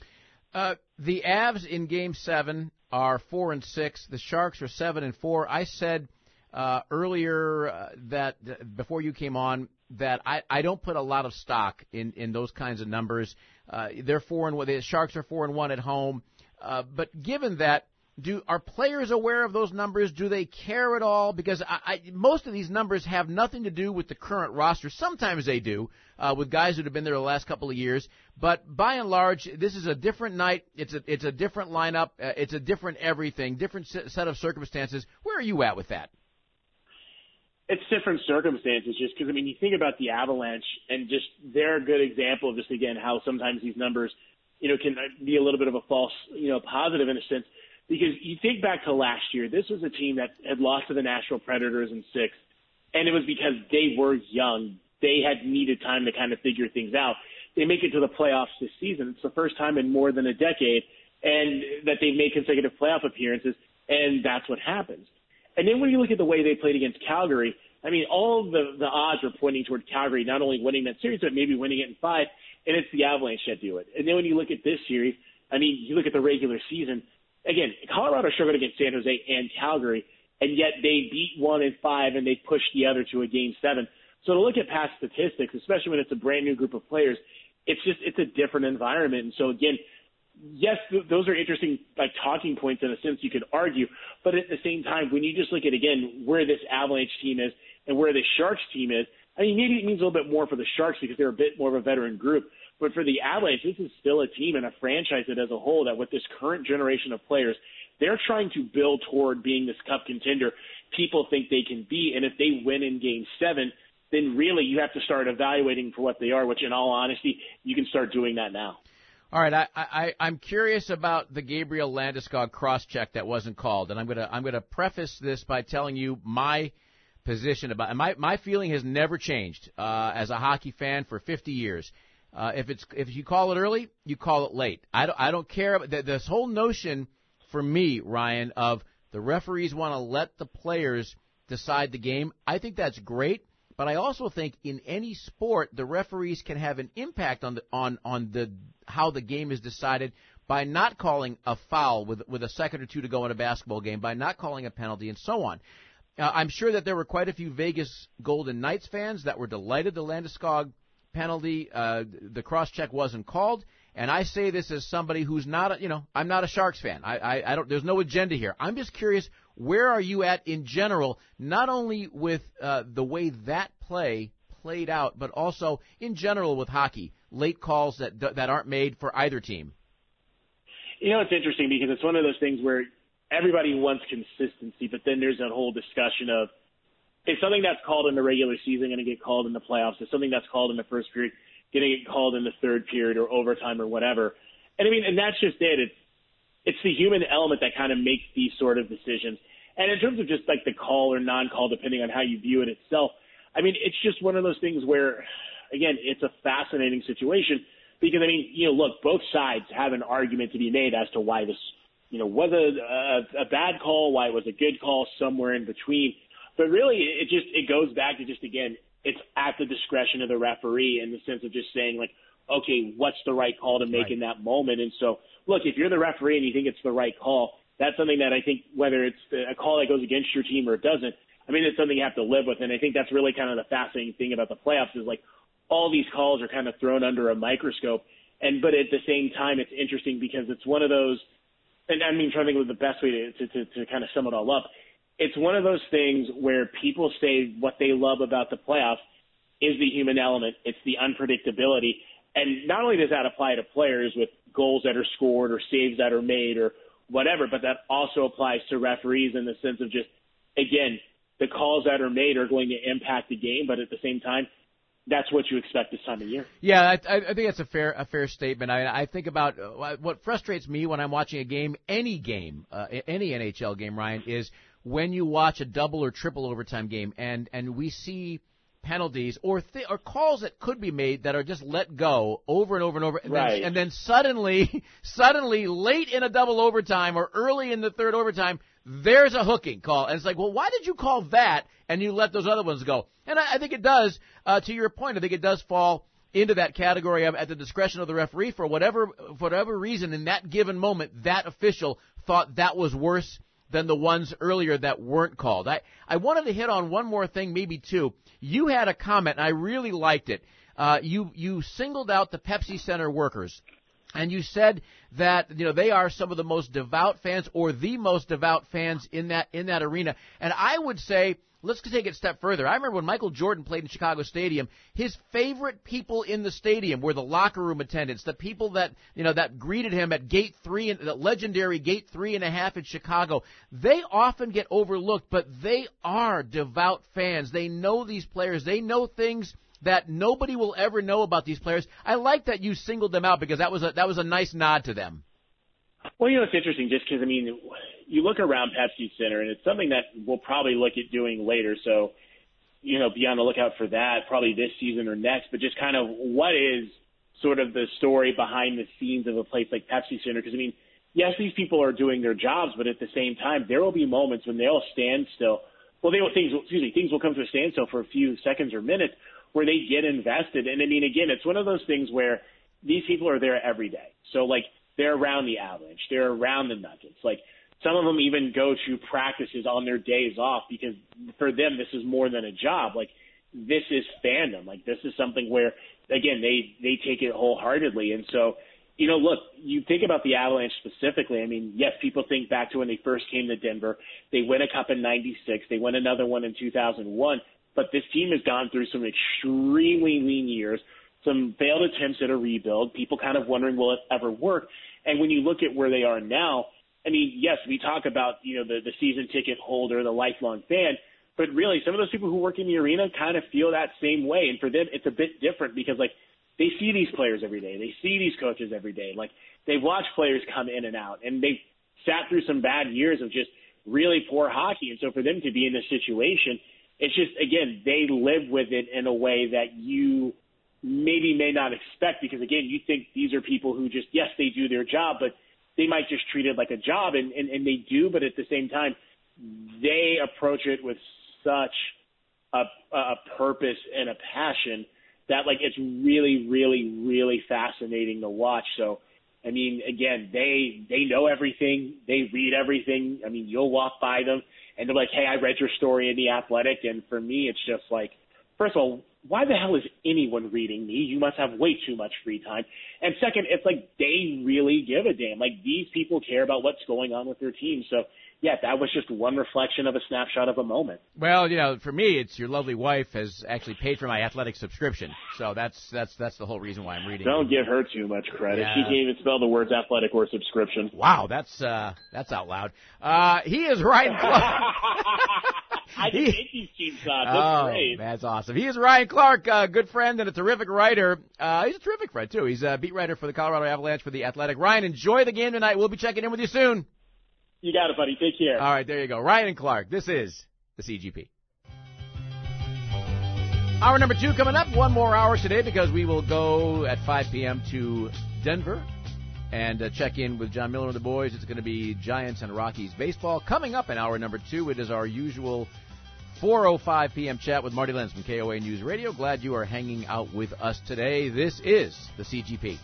The Avs in Game 7 are 4-6. The Sharks are 7-4. I said earlier that before you came on that I don't put a lot of stock in those kinds of numbers. They're 4-1. The Sharks are 4-1 at home. But given that, are players aware of those numbers? Do they care at all? Because most of these numbers have nothing to do with the current roster. Sometimes they do, with guys that have been there the last couple of years. But by and large, this is a different night. It's a different lineup. It's a different everything, different set of circumstances. Where are you at with that? It's different circumstances just because, I mean, you think about the Avalanche and just they're a good example of just, again, how sometimes these numbers, can be a little bit of a false, positive in a sense. Because you think back to last year, this was a team that had lost to the Nashville Predators in 6, and it was because they were young. They had needed time to kind of figure things out. They make it to the playoffs this season. It's the first time in more than a decade and that they've made consecutive playoff appearances, and that's what happens. And then when you look at the way they played against Calgary, I mean, all the odds were pointing toward Calgary not only winning that series, but maybe winning it in 5, and it's the Avalanche that do it. And then when you look at this series, I mean, you look at the regular season, again, Colorado struggled against San Jose and Calgary, and yet they beat 1 in 5 and they pushed the other to a Game 7. So to look at past statistics, especially when it's a brand new group of players, it's a different environment. And so again, yes, those are interesting talking points in a sense you could argue, but at the same time, when you just look at again where this Avalanche team is and where the Sharks team is, I mean maybe it means a little bit more for the Sharks because they're a bit more of a veteran group. But for the Avalanche, this is still a team and a franchise that as a whole that with this current generation of players, they're trying to build toward being this cup contender people think they can be. And if they win in Game 7, then really you have to start evaluating for what they are, which in all honesty, you can start doing that now. All right, I'm curious about the Gabriel Landeskog cross-check that wasn't called, and I'm gonna preface this by telling you my position about it. My feeling has never changed as a hockey fan for 50 years. If you call it early, you call it late. I don't care. This whole notion for me, Ryan, of the referees want to let the players decide the game, I think that's great. But I also think in any sport, the referees can have an impact on how the game is decided by not calling a foul with a second or two to go in a basketball game, by not calling a penalty, and so on. I'm sure that there were quite a few Vegas Golden Knights fans that were delighted the Landeskog penalty, the cross-check wasn't called, and I say this as somebody who's not, I'm not a Sharks fan. I don't. There's no agenda here. I'm just curious, where are you at in general, not only with the way that played out, but also in general with hockey, late calls that aren't made for either team? It's interesting because it's one of those things where everybody wants consistency, but then there's that whole discussion of, is something that's called in the regular season going to get called in the playoffs? Is something that's called in the first period going to get called in the third period or overtime or whatever? And I mean, and that's just it. It's the human element that kind of makes these sort of decisions. And in terms of just like the call or non-call, depending on how you view it itself, I mean, it's just one of those things where, again, it's a fascinating situation because, I mean, look, both sides have an argument to be made as to why this, was a bad call, why it was a good call, somewhere in between. But really, it goes back to just, again, it's at the discretion of the referee in the sense of just saying, like, okay, what's the right call to make in that moment? And so, look, if you're the referee and you think it's the right call, that's something that I think whether it's a call that goes against your team or it doesn't, I mean, it's something you have to live with. And I think that's really kind of the fascinating thing about the playoffs is, like, all these calls are kind of thrown under a microscope. But at the same time, it's interesting because it's one of those, and I mean, trying to think of the best way to kind of sum it all up. It's one of those things where people say what they love about the playoffs is the human element. It's the unpredictability. And not only does that apply to players with goals that are scored or saves that are made or whatever, but that also applies to referees in the sense of just, again, the calls that are made are going to impact the game, but at the same time, that's what you expect this time of year. Yeah, I think that's a fair statement. I think about what frustrates me when I'm watching a game, any NHL game, Ryan, is when you watch a double or triple overtime game and we see penalties or calls that could be made that are just let go over and over and over, and then suddenly late in a double overtime or early in the third overtime, there's a hooking call. And it's like, well, why did you call that and you let those other ones go? And I think it does, to your point, I think it does fall into that category of at the discretion of the referee for whatever reason in that given moment, that official thought that was worse than the ones earlier that weren't called. I wanted to hit on one more thing, maybe two. You had a comment, and I really liked it. You singled out the Pepsi Center workers. And you said that, they are some of the most devout fans or the most devout fans in that arena. And I would say, let's take it a step further. I remember when Michael Jordan played in Chicago Stadium, his favorite people in the stadium were the locker room attendants, the people that, that greeted him at Gate 3, the legendary Gate 3.5 in Chicago. They often get overlooked, but they are devout fans. They know these players. They know things that nobody will ever know about these players. I like that you singled them out because that was a nice nod to them. Well, it's interesting just because, you look around Pepsi Center, and it's something that we'll probably look at doing later. So, be on the lookout for that probably this season or next. But just kind of what is sort of the story behind the scenes of a place like Pepsi Center? Because, yes, these people are doing their jobs, but at the same time, there will be moments when they'll stand still. Well, things will come to a standstill for a few seconds or minutes where they get invested. And, again, it's one of those things where these people are there every day. So, they're around the Avalanche. They're around the Nuggets. Some of them even go to practices on their days off because for them this is more than a job. This is fandom. This is something where, again, they take it wholeheartedly. And so, look, you think about the Avalanche specifically. Yes, people think back to when they first came to Denver. They win a cup in 96. They win another one in 2001. But this team has gone through some extremely lean years, some failed attempts at a rebuild, people kind of wondering, will it ever work? And when you look at where they are now, yes, we talk about, the season ticket holder, the lifelong fan, but really some of those people who work in the arena kind of feel that same way. And for them, it's a bit different because, they see these players every day. They see these coaches every day. They watch players come in and out, and they've sat through some bad years of just really poor hockey. And so for them to be in this situation, it's just, again, they live with it in a way that you maybe may not expect because, again, you think these are people who just, yes, they do their job, but they might just treat it like a job, and they do, but at the same time, they approach it with such a purpose and a passion that, it's really, really, really fascinating to watch. So, again, they know everything. They read everything. You'll walk by them, and they're like, hey, I read your story in The Athletic, and for me, it's just first of all, why the hell is anyone reading me? You must have way too much free time. And second, it's they really give a damn. These people care about what's going on with their team. So, yeah, that was just one reflection of a snapshot of a moment. Well, for me, it's your lovely wife has actually paid for my Athletic subscription. So that's the whole reason why I'm reading. Don't give her too much credit. Yeah. She can't even spell the words athletic or subscription. Wow, that's out loud. He is Ryan Clark. I can take these teams on. That's great. That's awesome. He is Ryan Clark, a good friend and a terrific writer. He's a terrific friend, too. He's a beat writer for the Colorado Avalanche for The Athletic. Ryan, enjoy the game tonight. We'll be checking in with you soon. You got it, buddy. Take care. All right, there you go. Ryan and Clark. This is the CGP. Hour number 2 coming up. One more hour today because we will go at 5 p.m. to Denver and check in with John Miller and the boys. It's going to be Giants and Rockies baseball. Coming up in hour number 2, it is our usual 4:05 p.m. chat with Marty Lenz from KOA News Radio. Glad you are hanging out with us today. This is the CGP.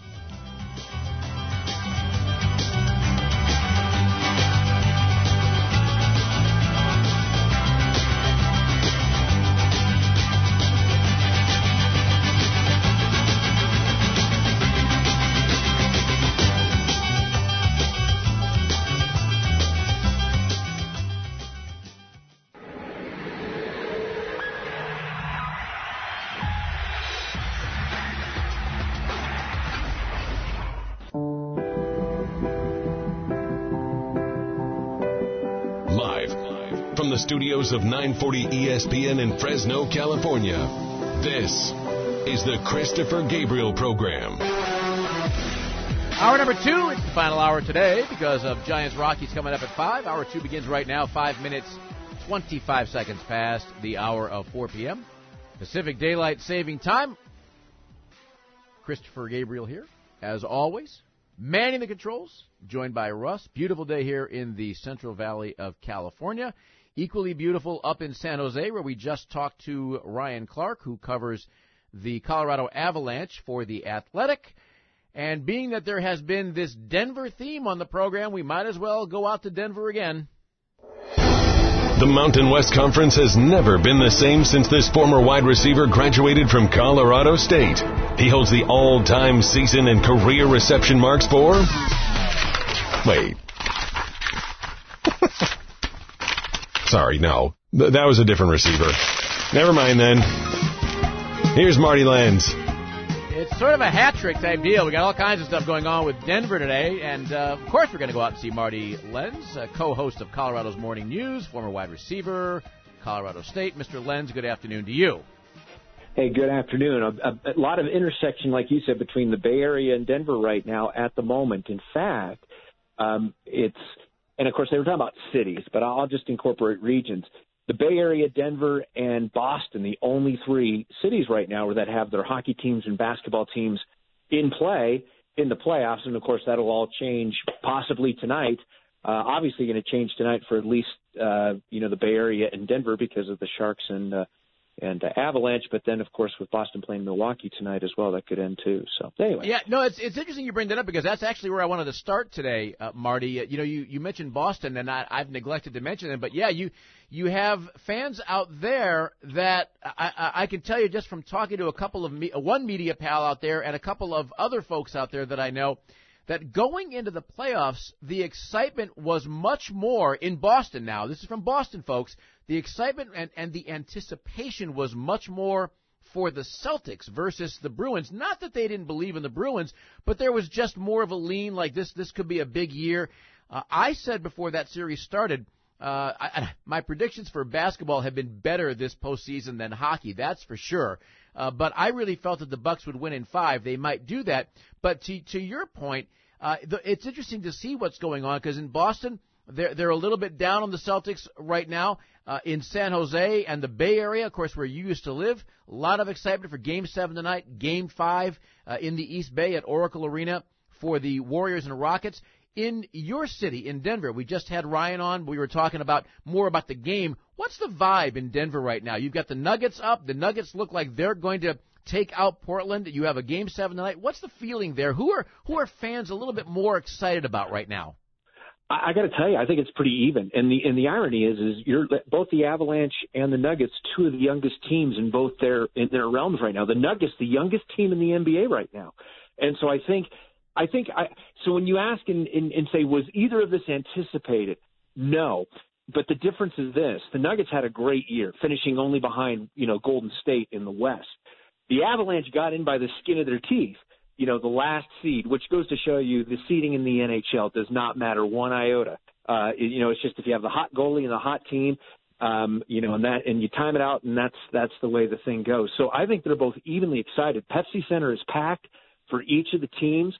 Studios of 940 ESPN in Fresno, California. This is the Christopher Gabriel Program. Hour number 2, it's the final hour today because of Giants Rockies coming up at 5. Hour 2 begins right now, 5 minutes, 25 seconds past the hour of 4 p.m. Pacific Daylight Saving Time. Christopher Gabriel here, as always. Manning the controls, joined by Russ. Beautiful day here in the Central Valley of California. Equally beautiful up in San Jose, where we just talked to Ryan Clark, who covers the Colorado Avalanche for The Athletic. And being that there has been this Denver theme on the program, we might as well go out to Denver again. The Mountain West Conference has never been the same since this former wide receiver graduated from Colorado State. He holds the all-time season and career reception marks for... Wait. Sorry, no. That was a different receiver. Never mind then. Here's Marty Lenz. It's sort of a hat trick type deal. We got all kinds of stuff going on with Denver today. And, of course, we're going to go out and see Marty Lenz, co-host of Colorado's Morning News, former wide receiver, Colorado State. Mr. Lenz, good afternoon to you. Hey, good afternoon. A lot of intersection, like you said, between the Bay Area and Denver right now at the moment. In fact, and, of course, they were talking about cities, but I'll just incorporate regions. The Bay Area, Denver, and Boston, the only 3 cities right now that have their hockey teams and basketball teams in play in the playoffs. And, of course, that'll all change possibly tonight. Obviously going to change tonight for at least, the Bay Area and Denver because of the Sharks and Avalanche, but then, of course, with Boston playing Milwaukee tonight as well, that could end too. So, anyway. Yeah, no, it's interesting you bring that up because that's actually where I wanted to start today, Marty. You mentioned Boston, and I've neglected to mention them, but, yeah, you have fans out there that I can tell you just from talking to a couple of one media pal out there and a couple of other folks out there that I know, that going into the playoffs, the excitement was much more in Boston now. This is from Boston, folks. The excitement and the anticipation was much more for the Celtics versus the Bruins. Not that they didn't believe in the Bruins, but there was just more of a lean, like this could be a big year. I said before that series started, my predictions for basketball have been better this postseason than hockey, that's for sure. But I really felt that the Bucks would win in 5. They might do that. But to your point, it's interesting to see what's going on because in Boston, they're a little bit down on the Celtics right now. In San Jose and the Bay Area, of course, where you used to live, a lot of excitement for Game 7 tonight, Game 5 in the East Bay at Oracle Arena for the Warriors and Rockets. In your city, in Denver, we just had Ryan on. We were talking more about the game. What's the vibe in Denver right now? You've got the Nuggets up. The Nuggets look like they're going to take out Portland. You have a Game 7 tonight. What's the feeling there? Who are fans a little bit more excited about right now? I got to tell you, I think it's pretty even. And the irony is you're both the Avalanche and the Nuggets, 2 of the youngest teams in both their realms right now. The Nuggets, the youngest team in the NBA right now. And so I think so when you ask and say, was either of this anticipated? No. But the difference is this. The Nuggets had a great year, finishing only behind, Golden State in the West. The Avalanche got in by the skin of their teeth, the last seed, which goes to show you the seeding in the NHL does not matter one iota. It's just if you have the hot goalie and the hot team, and you time it out, and that's the way the thing goes. So I think they're both evenly excited. Pepsi Center is packed for each of the teams.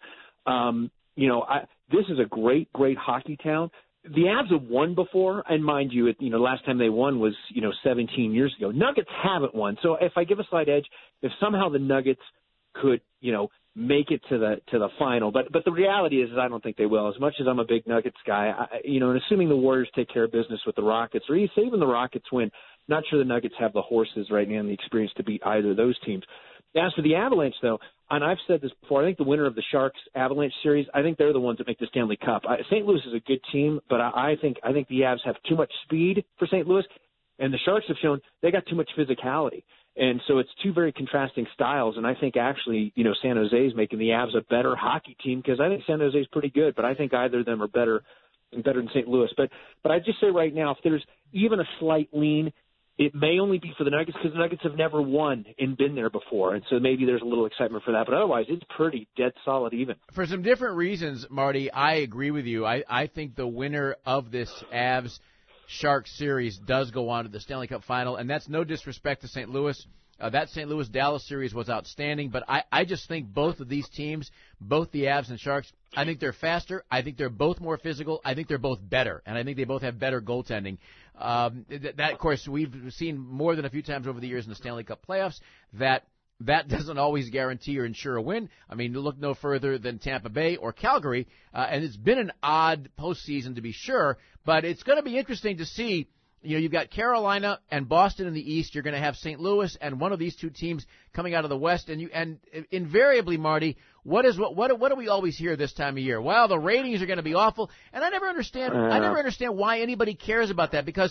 This is a great, great hockey town. The Avs have won before, and mind you, last time they won was, 17 years ago. Nuggets haven't won. So if I give a slight edge, if somehow the Nuggets could, make it to the final, but the reality is I don't think they will. As much as I'm a big Nuggets guy, and assuming the Warriors take care of business with the Rockets, or even the Rockets win, Not sure the Nuggets have the horses right now and the experience to beat either of those teams. As for the Avalanche, though, and I've said this before, I think the winner of the Sharks-Avalanche series, I think they're the ones that make the Stanley Cup. St. Louis is a good team, but I think the Avs have too much speed for St. Louis, and the Sharks have shown they got too much physicality. And so it's two very contrasting styles, and I think actually, San Jose is making the Avs a better hockey team because I think San Jose is pretty good, but I think either of them are better than St. Louis. But I'd just say right now, if there's even a slight lean, it may only be for the Nuggets because the Nuggets have never won and been there before, and so maybe there's a little excitement for that. But otherwise, it's pretty dead solid even. For some different reasons, Marty, I agree with you. I think the winner of this Avs-Sharks series does go on to the Stanley Cup final, and that's no disrespect to St. Louis. That St. Louis-Dallas series was outstanding, but I just think both of these teams, both the Avs and Sharks, I think they're faster. I think they're both more physical. I think they're both better, and I think they both have better goaltending. That, of course, we've seen more than a few times over the years in the Stanley Cup playoffs that doesn't always guarantee or ensure a win. I mean, look no further than Tampa Bay or Calgary, and it's been an odd postseason to be sure, but it's going to be interesting to see. You've got Carolina and Boston in the East. You're going to have St. Louis and one of these two teams coming out of the West. And invariably, Marty, what do we always hear this time of year? Well, the ratings are going to be awful. And I never understand why anybody cares about that because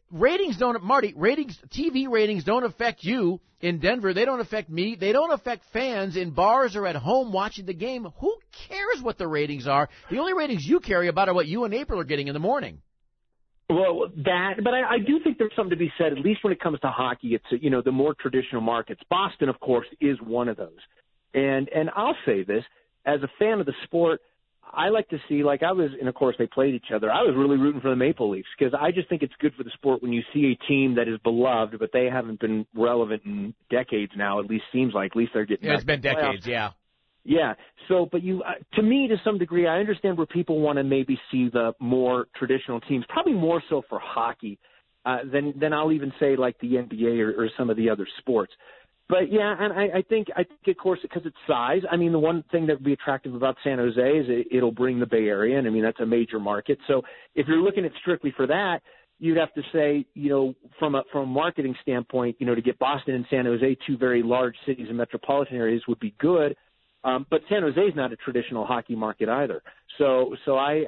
TV ratings don't affect you in Denver. They don't affect me. They don't affect fans in bars or at home watching the game. Who cares what the ratings are? The only ratings you care about are what you and April are getting in the morning. Well, but I do think there's something to be said, at least when it comes to hockey. It's, the more traditional markets. Boston, of course, is one of those. And I'll say this, as a fan of the sport, I like to see, and of course they played each other. I was really rooting for the Maple Leafs because I just think it's good for the sport when you see a team that is beloved, but they haven't been relevant in decades now, at least seems like. At least they're getting it's been decades, yeah. Yeah. So, but to me, to some degree, I understand where people want to maybe see the more traditional teams, probably more so for hockey than I'll even say like the NBA or some of the other sports. But yeah, and I think of course because it's size. I mean, the one thing that would be attractive about San Jose is it'll bring the Bay Area, and I mean that's a major market. So if you're looking at strictly for that, you'd have to say, from a marketing standpoint, to get Boston and San Jose, two very large cities and metropolitan areas, would be good. But San Jose is not a traditional hockey market either. So I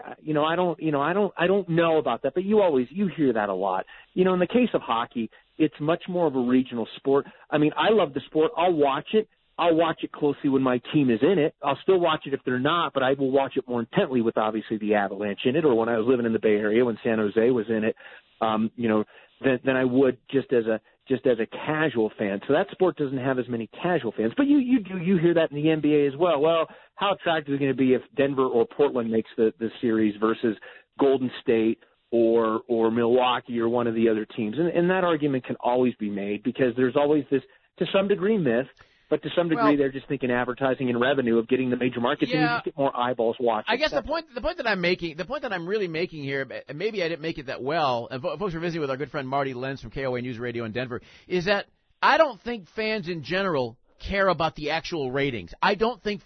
don't know about that, but you hear that a lot. In the case of hockey, it's much more of a regional sport. I mean, I love the sport. I'll watch it. I'll watch it closely when my team is in it. I'll still watch it if they're not, but I will watch it more intently with obviously the Avalanche in it, or when I was living in the Bay Area when San Jose was in it, than I would just as a casual fan. So that sport doesn't have as many casual fans. But you hear that in the NBA as well. Well, how attractive is it going to be if Denver or Portland makes the series versus Golden State or Milwaukee or one of the other teams? And that argument can always be made because there's always this, to some degree, myth. But to some degree, they're just thinking advertising and revenue of getting the major markets, and you just get more eyeballs watching. I guess the point that I'm really making here, and maybe I didn't make it that well, and folks are visiting with our good friend Marty Lenz from KOA News Radio in Denver, is that I don't think fans in general care about the actual ratings. I don't think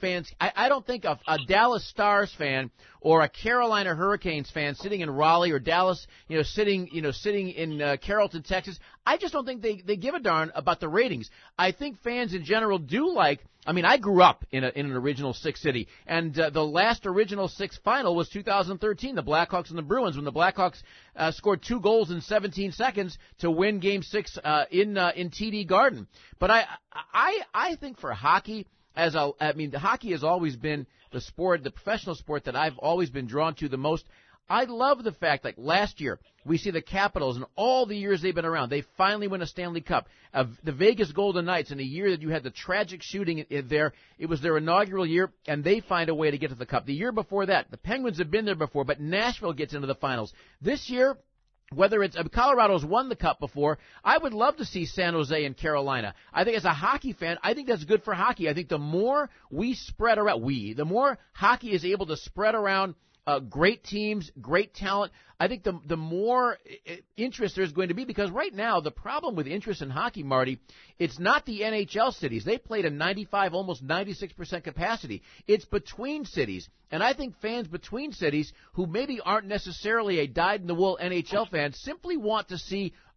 a Dallas Stars fan or a Carolina Hurricanes fan sitting in Raleigh or Dallas, sitting in Carrollton, Texas, I just don't think they give a darn about the ratings. I think fans in general do like. I mean, I grew up in an Original Six city, and the last Original Six final was 2013, the Blackhawks and the Bruins, when the Blackhawks scored 2 goals in 17 seconds to win Game 6 in TD Garden. But I think for hockey, hockey has always been the professional sport that I've always been drawn to the most. I love the fact, like last year, we see the Capitals in all the years they've been around. They finally win a Stanley Cup. The Vegas Golden Knights, in a year that you had the tragic shooting there, it was their inaugural year, and they find a way to get to the Cup. The year before that, the Penguins have been there before, but Nashville gets into the finals. This year, whether it's Colorado's won the Cup before, I would love to see San Jose and Carolina. I think as a hockey fan, I think that's good for hockey. I think the more we spread around, the more hockey is able to spread around great teams, great talent, I think the more interest there's going to be, because right now the problem with interest in hockey, Marty, it's not the NHL cities. They played a 95, almost 96% capacity. It's between cities. And I think fans between cities who maybe aren't necessarily a dyed-in-the-wool NHL fan simply want to see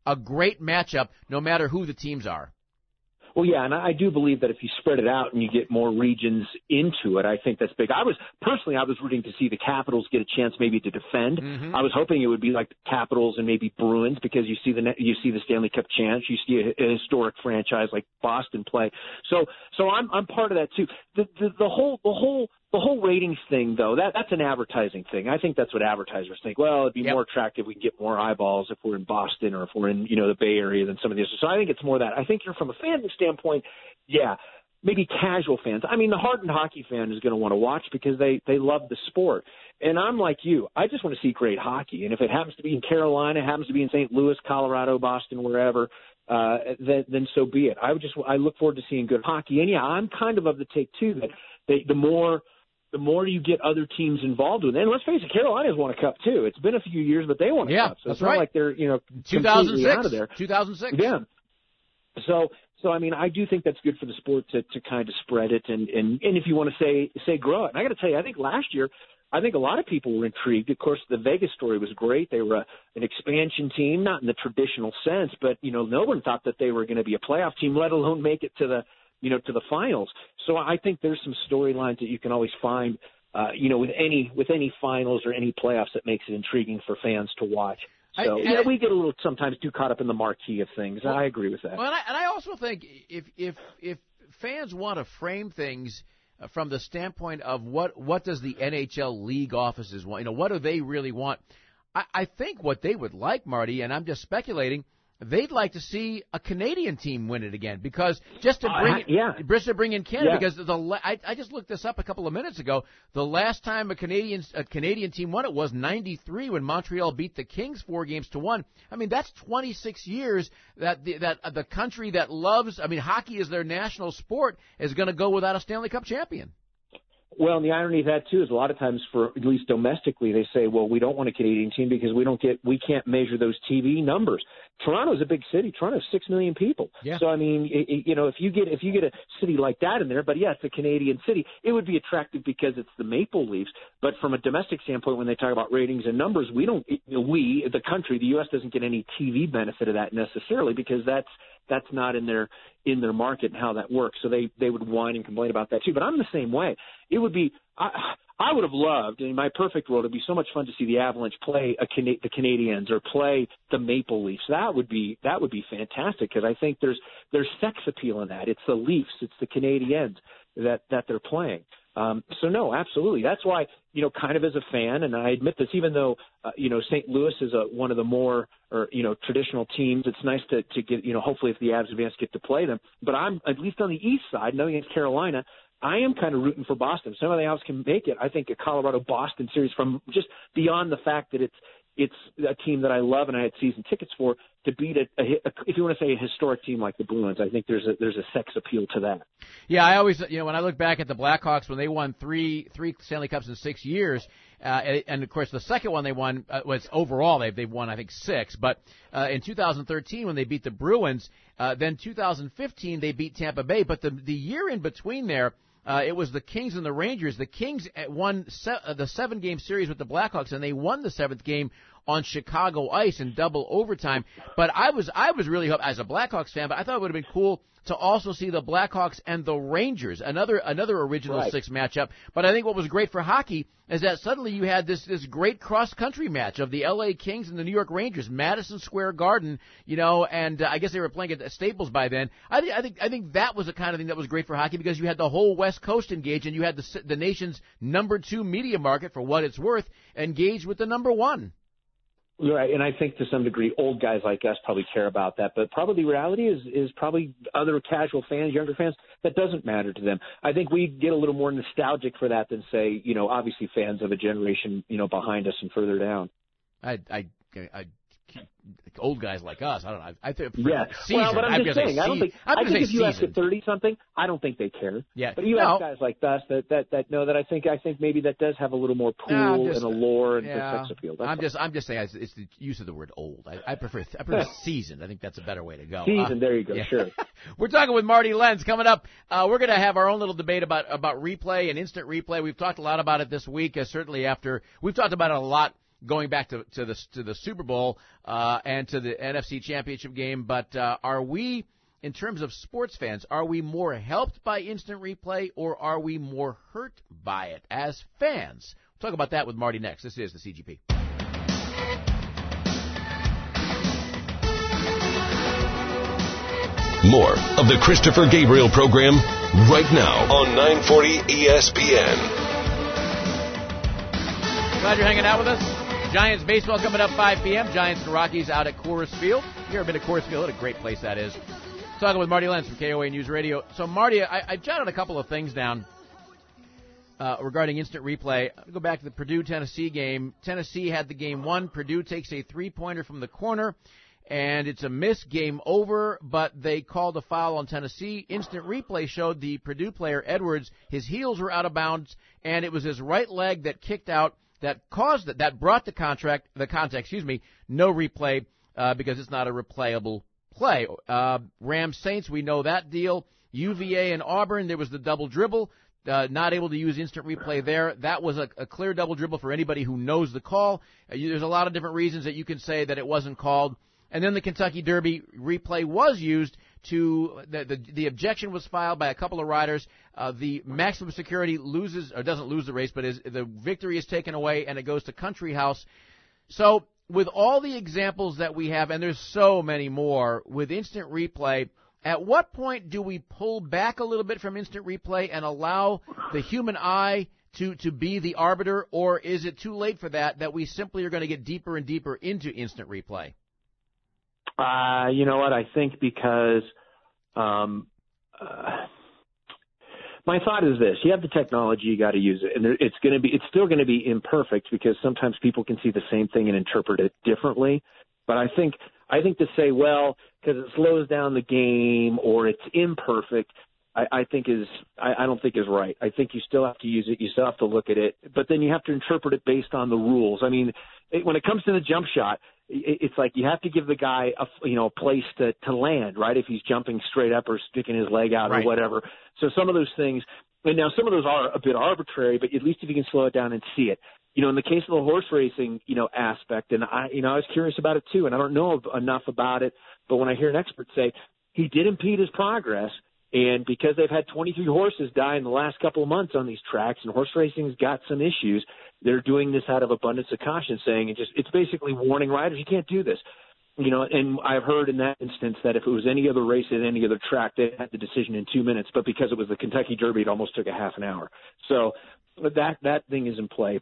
a great matchup no matter who the teams are. Well, yeah, and I do believe that if you spread it out and you get more regions into it, I think that's big. I was rooting to see the Capitals get a chance maybe to defend. Mm-hmm. I was hoping it would be like the Capitals and maybe Bruins because you see the Stanley Cup champs, you see a historic franchise like Boston play. So I'm part of that too. The whole ratings thing, though, that's an advertising thing. I think that's what advertisers think. Well, it'd be more attractive. We can get more eyeballs if we're in Boston or if we're in, the Bay Area than some of these. So I think it's more that. I think from a fan standpoint, maybe casual fans. I mean, the hardened hockey fan is going to want to watch because they love the sport. And I'm like you. I just want to see great hockey. And if it happens to be in Carolina, happens to be in St. Louis, Colorado, Boston, wherever, then so be it. I look forward to seeing good hockey. And, I'm kind of the take, too, that the more you get other teams involved with it. And let's face it, Carolina's won a cup, too. It's been a few years, but they won a cup. So it's not like they're, completely out of there. 2006. Yeah. So I mean, I do think that's good for the sport to kind of spread it. And if you want to say grow it. And I got to tell you, I think last year, a lot of people were intrigued. Of course, the Vegas story was great. They were an expansion team, not in the traditional sense, but, no one thought that they were going to be a playoff team, let alone make it to the finals. So I think there's some storylines that you can always find, with any finals or any playoffs that makes it intriguing for fans to watch. So we get a little sometimes too caught up in the marquee of things. I agree with that. Well, and I also think if fans want to frame things from the standpoint of what does the NHL league offices want, what do they really want? I think what they would like, Marty, and I'm just speculating, they'd like to see a Canadian team win it again because just to bring in Canada because I just looked this up a couple of minutes ago. The last time a Canadian team won it was '93 when Montreal beat the Kings 4-1. I mean, that's 26 years that the country that loves, hockey is their national sport, is going to go without a Stanley Cup champion. Well, and the irony of that, too, is a lot of times for at least domestically, they say, well, we don't want a Canadian team because we can't measure those TV numbers. Toronto's a big city. Toronto's 6 million people. Yeah. So, I mean, if you get a city like that in there, but it's a Canadian city, it would be attractive because it's the Maple Leafs. But from a domestic standpoint, when they talk about ratings and numbers, the country, the U.S. doesn't get any TV benefit of that necessarily because that's not in their market and how that works. So they would whine and complain about that too. But I'm the same way. It would be I would have loved, in my perfect world, it'd be so much fun to see the Avalanche play the Canadiens or play the Maple Leafs. That would be fantastic because I think there's sex appeal in that. It's the Leafs, it's the Canadiens that they're playing. So no, absolutely. That's why, kind of as a fan, and I admit this, even though, St. Louis is one of the more, traditional teams, it's nice to get, hopefully if the Avs advance get to play them. But I'm, at least on the east side, knowing against Carolina, I am kind of rooting for Boston. Some of the Avs can make it. I think a Colorado-Boston series from just beyond the fact that it's a team that I love and I had season tickets for, to beat if you want to say a historic team like the Bruins. I think there's a sex appeal to that. Yeah, I always, when I look back at the Blackhawks when they won three Stanley Cups in 6 years, and of course the second one they won was overall they've won I think 6, but in 2013 when they beat the Bruins, then 2015 they beat Tampa Bay, but the year in between there. It was the Kings and the Rangers. The Kings won the 7-game series with the Blackhawks, and they won the 7th game on Chicago ice in double overtime. But I was really hoping, as a Blackhawks fan, but I thought it would have been cool to also see the Blackhawks and the Rangers, another original 6 matchup. But I think what was great for hockey is that suddenly you had this great cross-country match of the L.A. Kings and the New York Rangers, Madison Square Garden, and I guess they were playing at Staples by then. I think that was the kind of thing that was great for hockey because you had the whole West Coast engaged and you had the nation's number 2 media market, for what it's worth, engaged with the number 1. Right, and I think to some degree old guys like us probably care about that, but probably the reality is probably other casual fans, younger fans, that doesn't matter to them. I think we get a little more nostalgic for that than, say, obviously fans of a generation, behind us and further down. Old guys like us, I don't know. I think seasoned. Well, but I'm just saying, I think if you ask a 30-something, I don't think they care. Yeah. But you ask guys like us that know that I think maybe that does have a little more pool and allure and sex appeal. I'm just saying it's the use of the word old. I prefer seasoned. I think that's a better way to go. Seasoned, there you go. Yeah. Sure. We're talking with Marty Lenz. Coming up, we're going to have our own little debate about replay and instant replay. We've talked a lot about it this week. Certainly after we've talked about it a lot going back to the Super Bowl and to the NFC Championship game. But are we, in terms of sports fans, are we more helped by instant replay or are we more hurt by it as fans? We'll talk about that with Marty next. This is the CGP. More of the Christopher Gabriel program right now on 940 ESPN. Glad you're hanging out with us. Giants baseball coming up 5 p.m. Giants and Rockies out at Coors Field. You ever been to Coors Field? What a great place that is. Talking with Marty Lenz from KOA News Radio. So, Marty, I jotted a couple of things down regarding instant replay. I'll go back to the Purdue-Tennessee game. Tennessee had the game won. Purdue takes a three-pointer from the corner. And it's a miss, game over, but they called a foul on Tennessee. Instant replay showed the Purdue player, Edwards, his heels were out of bounds, and it was his right leg that kicked out, that caused it, that brought the contact, no replay, because it's not a replayable play. Rams Saints, we know that deal. UVA and Auburn, there was the double dribble, not able to use instant replay there. That was a clear double dribble for anybody who knows the call. There's a lot of different reasons that you can say that it wasn't called. And then the Kentucky Derby replay was used to the objection was filed by a couple of riders. The maximum security loses or doesn't lose the race, but the victory is taken away and it goes to Country House. So with all the examples that we have, and there's so many more with instant replay, at what point do we pull back a little bit from instant replay and allow the human eye to be the arbiter, or is it too late for that we simply are going to get deeper and deeper into instant replay? You know what? I think because my thought is this: you have the technology, you got to use it, and it's still going to be imperfect because sometimes people can see the same thing and interpret it differently. But I think to say, well, because it slows down the game or it's imperfect, I don't think is right. I think you still have to use it. You still have to look at it, but then you have to interpret it based on the rules. I mean, when it comes to the jump shot, it's like you have to give the guy a place to land, right? If he's jumping straight up or sticking his leg out or whatever. So some of those things, and now some of those are a bit arbitrary, but at least if you can slow it down and see it. In the case of the horse racing, aspect, and I was curious about it too, and I don't know enough about it, but when I hear an expert say he did impede his progress, and because they've had 23 horses die in the last couple of months on these tracks, and horse racing's got some issues, they're doing this out of abundance of caution, saying it's basically warning riders, you can't do this. And I've heard in that instance that if it was any other race at any other track, they had the decision in 2 minutes, but because it was the Kentucky Derby, it almost took a half an hour. So that thing is in play.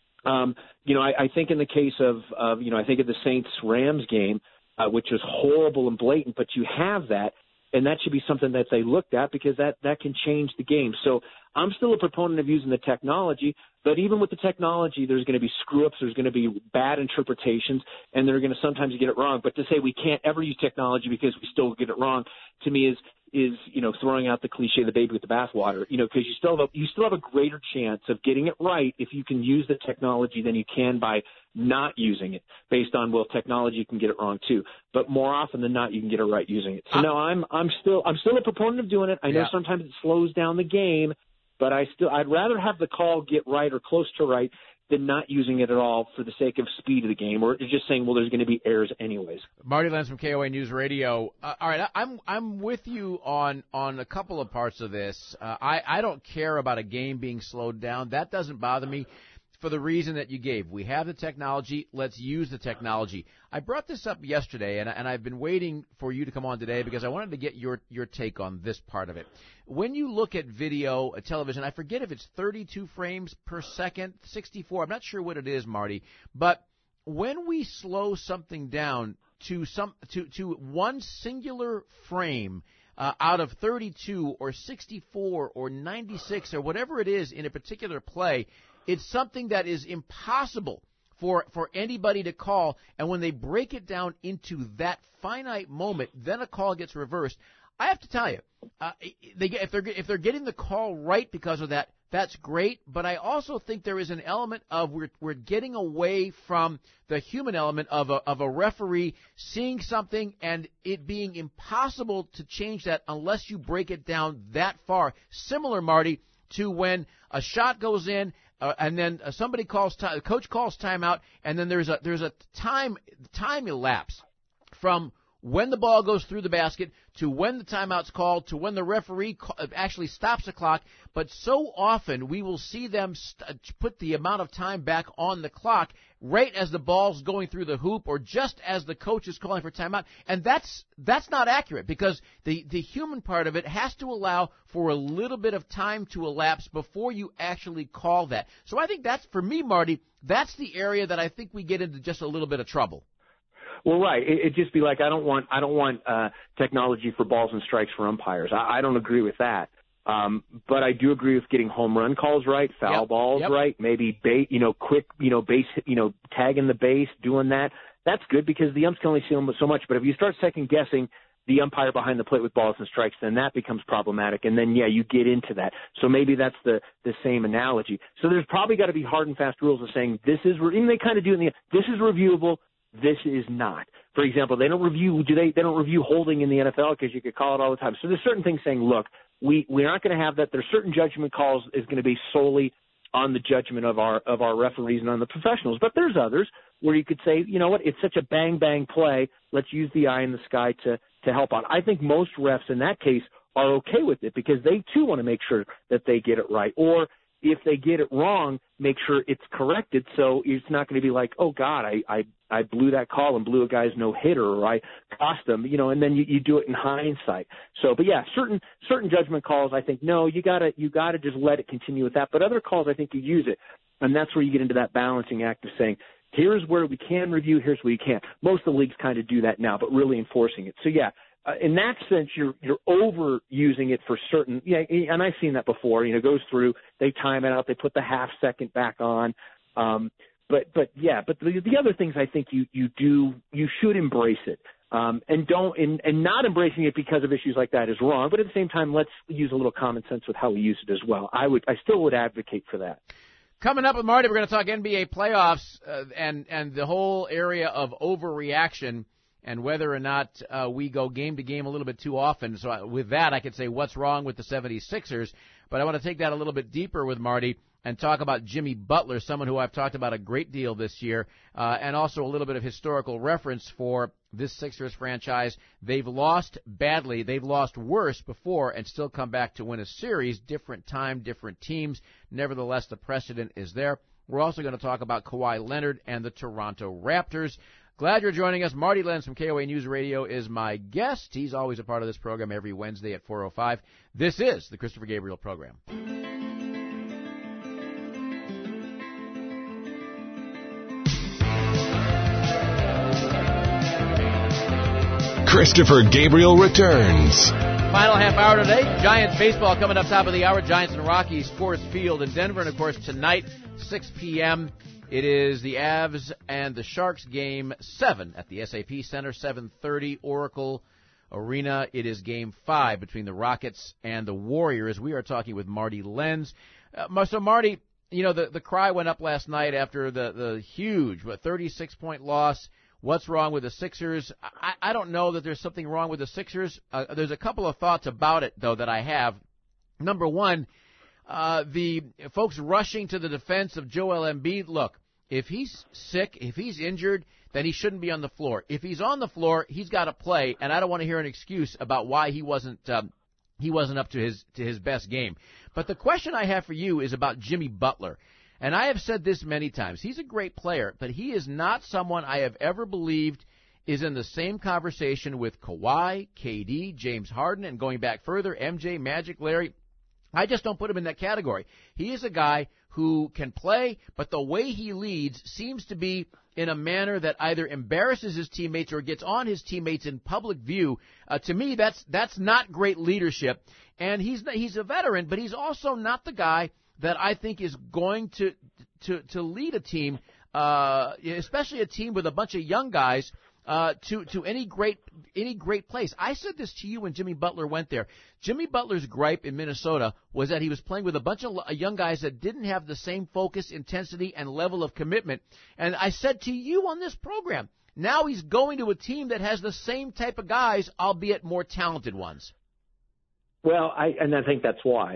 I think in the case of I think of the Saints-Rams game, which was horrible and blatant, but you have that, and that should be something that they looked at because that can change the game. So I'm still a proponent of using the technology, but even with the technology, there's going to be screw-ups, there's going to be bad interpretations, and they're going to sometimes get it wrong. But to say we can't ever use technology because we still get it wrong, to me is throwing out the cliche, the baby with the bathwater, because you still have a greater chance of getting it right if you can use the technology than you can by not using it based on, well, technology can get it wrong too. But more often than not, you can get it right using it. So no, I'm still a proponent of doing it. I know sometimes it slows down the game, but I'd rather have the call get right or close to right than not using it at all for the sake of speed of the game, or just saying, well, there's going to be errors anyways. Marty Lenz from KOA News Radio. All right, I'm with you on a couple of parts of this. I don't care about a game being slowed down. That doesn't bother me for the reason that you gave. We have the technology. Let's use the technology. I brought this up yesterday, and I've been waiting for you to come on today because I wanted to get your take on this part of it. When you look at video, television, I forget if it's 32 frames per second, 64. I'm not sure what it is, Marty. But when we slow something down to one singular frame out of 32 or 64 or 96 or whatever it is in a particular play, it's something that is impossible for anybody to call. And when they break it down into that finite moment, then a call gets reversed. I have to tell you, if they're getting the call right because of that, that's great. But I also think there is an element of we're getting away from the human element of a referee seeing something and it being impossible to change that unless you break it down that far. Similar, Marty, to when a shot goes in and then somebody calls time, coach calls timeout, and then there's a time elapse from when the ball goes through the basket to when the timeout's called to when the referee actually stops the clock. But so often we will see them put the amount of time back on the clock right as the ball's going through the hoop or just as the coach is calling for timeout. And that's not accurate because the human part of it has to allow for a little bit of time to elapse before you actually call that. So I think that's, for me, Marty, that's the area that I think we get into just a little bit of trouble. Well, right. It'd just be like, I don't want technology for balls and strikes for umpires. I don't agree with that. But I do agree with getting home run calls right, foul balls right, maybe quick, base, tagging the base, doing that. That's good because the umps can only see them so much. But if you start second guessing the umpire behind the plate with balls and strikes, then that becomes problematic. And then, you get into that. So maybe that's the same analogy. So there's probably got to be hard and fast rules of saying this is, and they kind of do this is reviewable. This is not. For example, they don't review holding in the NFL because you could call it all the time. So there's certain things saying, look, we're not going to have that. There's certain judgment calls is going to be solely on the judgment of our referees and on the professionals. But there's others where you could say, you know what, it's such a bang bang play. Let's use the eye in the sky to help out. I think most refs in that case are okay with it because they too want to make sure that they get it right. Or if they get it wrong, make sure it's corrected so it's not going to be like, oh, God, I blew that call and blew a guy's no-hitter or I cost him, and then you do it in hindsight. So, but, yeah, certain judgment calls, I think, no, you gotta just let it continue with that. But other calls, I think you use it, and that's where you get into that balancing act of saying, here's where we can review, here's where you can't. Most of the leagues kind of do that now, but really enforcing it. So, yeah. In that sense, you're overusing it for certain. Yeah, and I've seen that before. Goes through, they time it out, they put the half second back on. But the other things I think you should embrace it. And not embracing it because of issues like that is wrong. But at the same time, let's use a little common sense with how we use it as well. I still would advocate for that. Coming up with Marty, we're going to talk NBA playoffs and the whole area of overreaction and whether or not we go game to game a little bit too often. So with that, I could say what's wrong with the 76ers. But I want to take that a little bit deeper with Marty and talk about Jimmy Butler, someone who I've talked about a great deal this year, and also a little bit of historical reference for this Sixers franchise. They've lost badly. They've lost worse before and still come back to win a series. Different time, different teams. Nevertheless, the precedent is there. We're also going to talk about Kawhi Leonard and the Toronto Raptors. Glad you're joining us. Marty Lenz from KOA News Radio is my guest. He's always a part of this program every Wednesday at 4:05. This is the Christopher Gabriel Program. Christopher Gabriel returns. Final half hour today. Giants baseball coming up top of the hour. Giants and Rockies, Forest Field in Denver. And, of course, tonight, 6 p.m., it is the Avs and the Sharks game 7 at the SAP Center, 7:30 Oracle Arena. It is game 5 between the Rockets and the Warriors. We are talking with Marty Lenz. So, Marty, the cry went up last night after the huge 36-point loss. What's wrong with the Sixers? I don't know that there's something wrong with the Sixers. There's a couple of thoughts about it, though, that I have. Number one, the folks rushing to the defense of Joel Embiid. Look, if he's sick, if he's injured, then he shouldn't be on the floor. If he's on the floor, he's got to play, and I don't want to hear an excuse about why he wasn't up to his best game. But the question I have for you is about Jimmy Butler. And I have said this many times. He's a great player, but he is not someone I have ever believed is in the same conversation with Kawhi, KD, James Harden, and going back further, MJ, Magic, Larry. I just don't put him in that category. He is a guy who can play, but the way he leads seems to be in a manner that either embarrasses his teammates or gets on his teammates in public view. To me, that's not great leadership. And he's a veteran, but he's also not the guy that I think is going to lead a team, especially a team with a bunch of young guys, to any great place. I said this to you when Jimmy Butler went there. Jimmy Butler's gripe in Minnesota was that he was playing with a bunch of young guys that didn't have the same focus, intensity, and level of commitment. And I said to you on this program, now he's going to a team that has the same type of guys, albeit more talented ones. Well, I think that's why.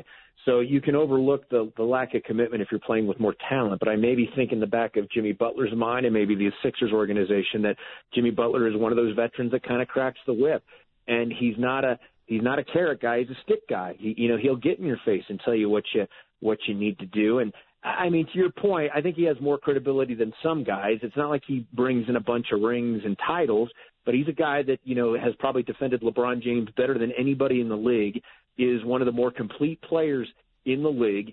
So you can overlook the lack of commitment if you're playing with more talent. But I maybe think in the back of Jimmy Butler's mind and maybe the Sixers organization that Jimmy Butler is one of those veterans that kind of cracks the whip. And he's not a carrot guy. He's a stick guy. He'll get in your face and tell you what you need to do. And I mean, to your point, I think he has more credibility than some guys. It's not like he brings in a bunch of rings and titles, but he's a guy that, has probably defended LeBron James better than anybody in the league, is one of the more complete players in the league.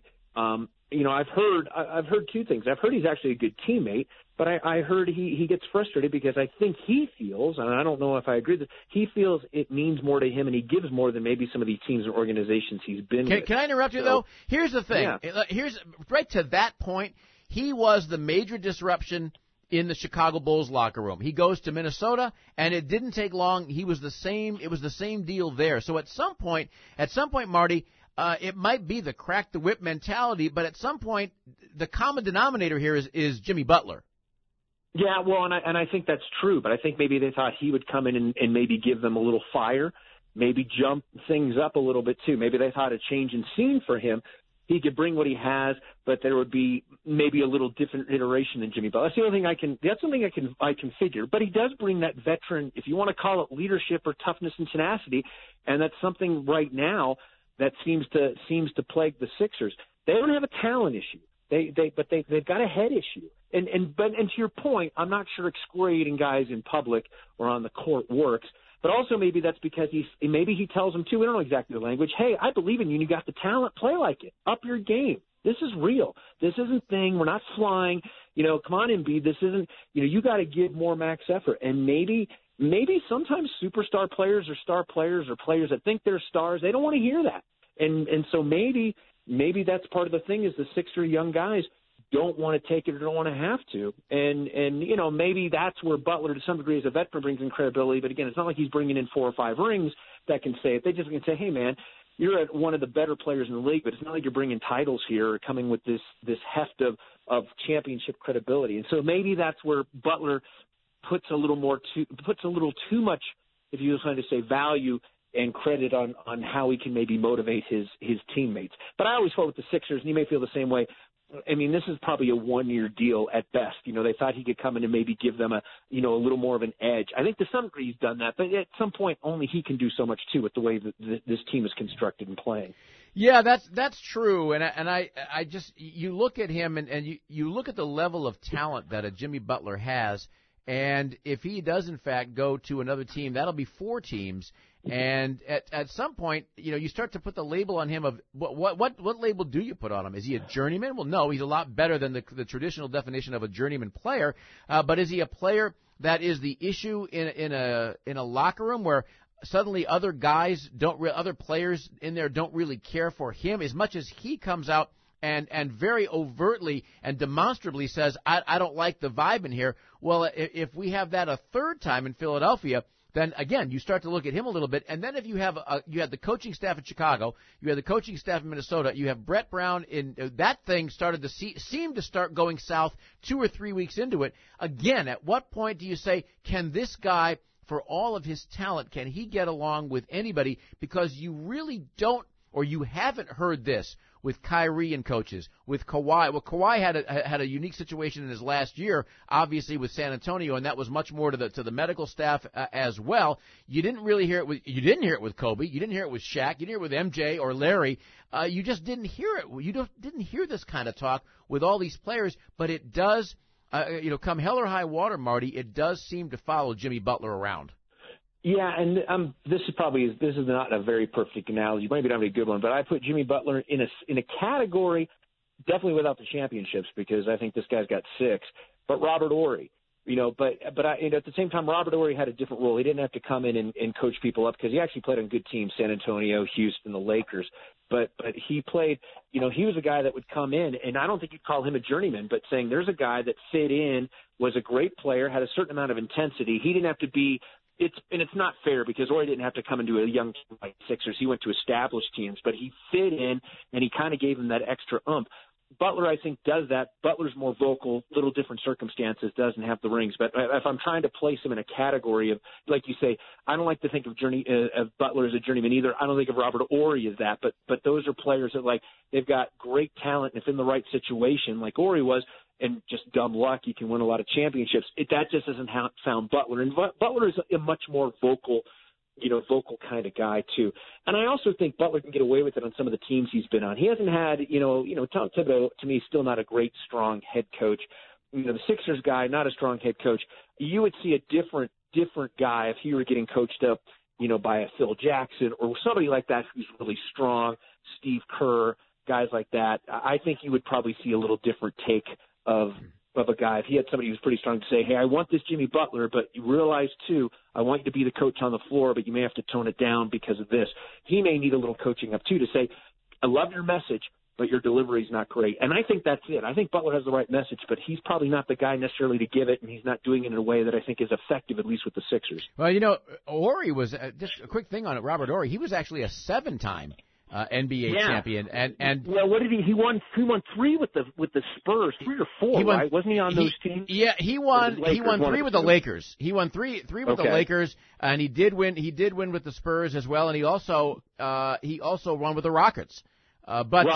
I've heard two things. I've heard he's actually a good teammate, but I heard he gets frustrated because I think he feels, and I don't know if I agree with this, he feels it means more to him and he gives more than maybe some of these teams and organizations he's been with. Can I interrupt you, though? Here's the thing. Yeah. Here's right to that point, he was the major disruption in the Chicago Bulls locker room. He goes to Minnesota, and it didn't take long. It was the same deal there. So at some point, Marty, it might be the crack the whip mentality, but at some point, the common denominator here is Jimmy Butler. Yeah, well, and I think that's true, but I think maybe they thought he would come in and maybe give them a little fire, maybe jump things up a little bit too. Maybe they thought a change in scene for him. He could bring what he has, but there would be maybe a little different iteration than Jimmy Butler. That's something I can figure. But he does bring that veteran, if you want to call it leadership or toughness and tenacity, and that's something right now that seems to plague the Sixers. They don't have a talent issue. But they've got a head issue. And to your point, I'm not sure excoriating guys in public or on the court works. But also maybe that's because he tells them too, we don't know exactly the language, hey, I believe in you and you got the talent, play like it. Up your game. This is real. This isn't thing. We're not flying. Come on, Embiid. This isn't, you got to give more max effort. And maybe sometimes superstar players or star players or players that think they're stars, they don't want to hear that. And so maybe that's part of the thing is the Sixer young guys don't want to take it or don't want to have to. And maybe that's where Butler to some degree as a veteran brings in credibility. But again, it's not like he's bringing in 4 or 5 rings that can say it. They just can say, hey, man, you're one of the better players in the league, but it's not like you're bringing titles here or coming with this heft of championship credibility. And so maybe that's where Butler puts a little too much, if you was going to say, value and credit on how he can maybe motivate his teammates. But I always felt with the Sixers, and you may feel the same way, I mean, this is probably a one-year deal at best. They thought he could come in and maybe give them a little more of an edge. I think to some degree he's done that, but at some point only he can do so much too with the way that this team is constructed and playing. Yeah, that's true. And I just, you look at him and you look at the level of talent that a Jimmy Butler has, and if he does in fact go to another team, that'll be 4 teams. And at some point, you start to put the label on him of what label do you put on him? Is he a journeyman? Well, no, he's a lot better than the traditional definition of a journeyman player. But is he a player that is the issue in a locker room where suddenly other guys other players in there don't really care for him as much as he comes out and very overtly and demonstrably says, I don't like the vibe in here. Well, if we have that a third time in Philadelphia, then again, you start to look at him a little bit. And then if you have the coaching staff in Chicago, you have the coaching staff in Minnesota, you have Brett Brown that thing started to seem to start going south 2 or 3 weeks into it. Again, at what point do you say, can this guy, for all of his talent, can he get along with anybody? Because you really don't, or you haven't heard this with Kyrie and coaches, with Kawhi. Well, Kawhi had a unique situation in his last year, obviously with San Antonio, and that was much more to the medical staff as well. You didn't hear it with Kobe. You didn't hear it with Shaq. You didn't hear it with MJ or Larry. You just didn't hear it. You didn't hear this kind of talk with all these players. But it does, come hell or high water, Marty, it does seem to follow Jimmy Butler around. Yeah, and this is not a very perfect analogy. Maybe not a good one, but I put Jimmy Butler in a category, definitely without the championships, because I think this guy's got 6. But Robert Horry, but at the same time, Robert Horry had a different role. He didn't have to come in and coach people up because he actually played on good teams, San Antonio, Houston, the Lakers. But he played, he was a guy that would come in, and I don't think you'd call him a journeyman, but saying there's a guy that fit in, was a great player, had a certain amount of intensity. He didn't have to be. It's not fair because Horry didn't have to come into a young team like Sixers. He went to established teams, but he fit in and he kind of gave him that extra oomph. Butler, I think, does that. Butler's more vocal, little different circumstances, doesn't have the rings. But if I'm trying to place him in a category of, like you say, I don't like to think of Butler as a journeyman either. I don't think of Robert Horry as that. But those are players that, like, they've got great talent, and if in the right situation, like Horry was, and just dumb luck, you can win a lot of championships. That just doesn't sound Butler. And Butler is a much more vocal kind of guy too. And I also think Butler can get away with it on some of the teams he's been on. He hasn't had, Tom Thibodeau, to me, is still not a great, strong head coach. The Sixers guy, not a strong head coach. You would see a different guy if he were getting coached up, by a Phil Jackson or somebody like that who's really strong, Steve Kerr, guys like that. I think you would probably see a little different take of a guy. If he had somebody who's pretty strong to say, hey, I want this Jimmy Butler, but you realize, too, I want you to be the coach on the floor, but you may have to tone it down because of this. He may need a little coaching up, too, to say, I love your message, but your delivery's not great. And I think that's it. I think Butler has the right message, but he's probably not the guy necessarily to give it, and he's not doing it in a way that I think is effective, at least with the Sixers. Well, Horry was, just a quick thing on it, Robert Horry, he was actually a 7-time NBA champion, and well, what did he won? He won 3 with the Spurs, 3 or 4, right? Wasn't he on those teams? Yeah, he won 3 with the Lakers. He won three with the Lakers, and he did win with the Spurs as well, and he also won with the Rockets. But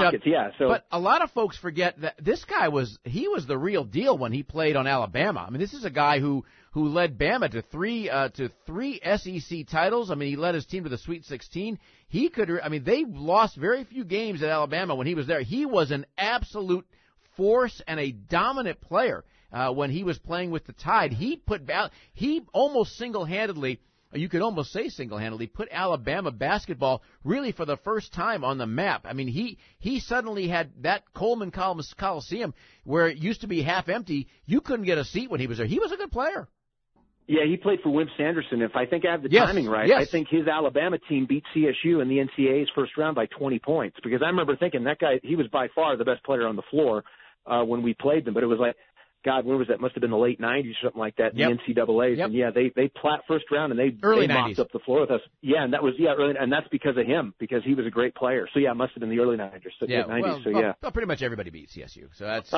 a lot of folks forget that this guy was the real deal when he played on Alabama. I mean, this is a guy who led Bama to three SEC titles. I mean, he led his team to the Sweet 16. They lost very few games at Alabama when he was there. He was an absolute force and a dominant player when he was playing with the Tide. He almost single-handedly, you could almost say single-handedly, put Alabama basketball really for the first time on the map. I mean, he suddenly had that Coleman Coliseum where it used to be half empty. You couldn't get a seat when he was there. He was a good player. Yeah, he played for Wimp Sanderson. If I think I have the timing right, I think his Alabama team beat CSU in the NCAA's first round by 20 points. Because I remember thinking that guy, he was by far the best player on the floor when we played them. But it was like, God, when was that? Must have been the late 90s or something like that in the NCAAs. Yep. And, yeah, they plat first round, and they mopped up the floor with us. Yeah, and that was, early, and that's because of him, because he was a great player. So, yeah, it must have been the early 90s. Well, pretty much everybody beat CSU. So that's,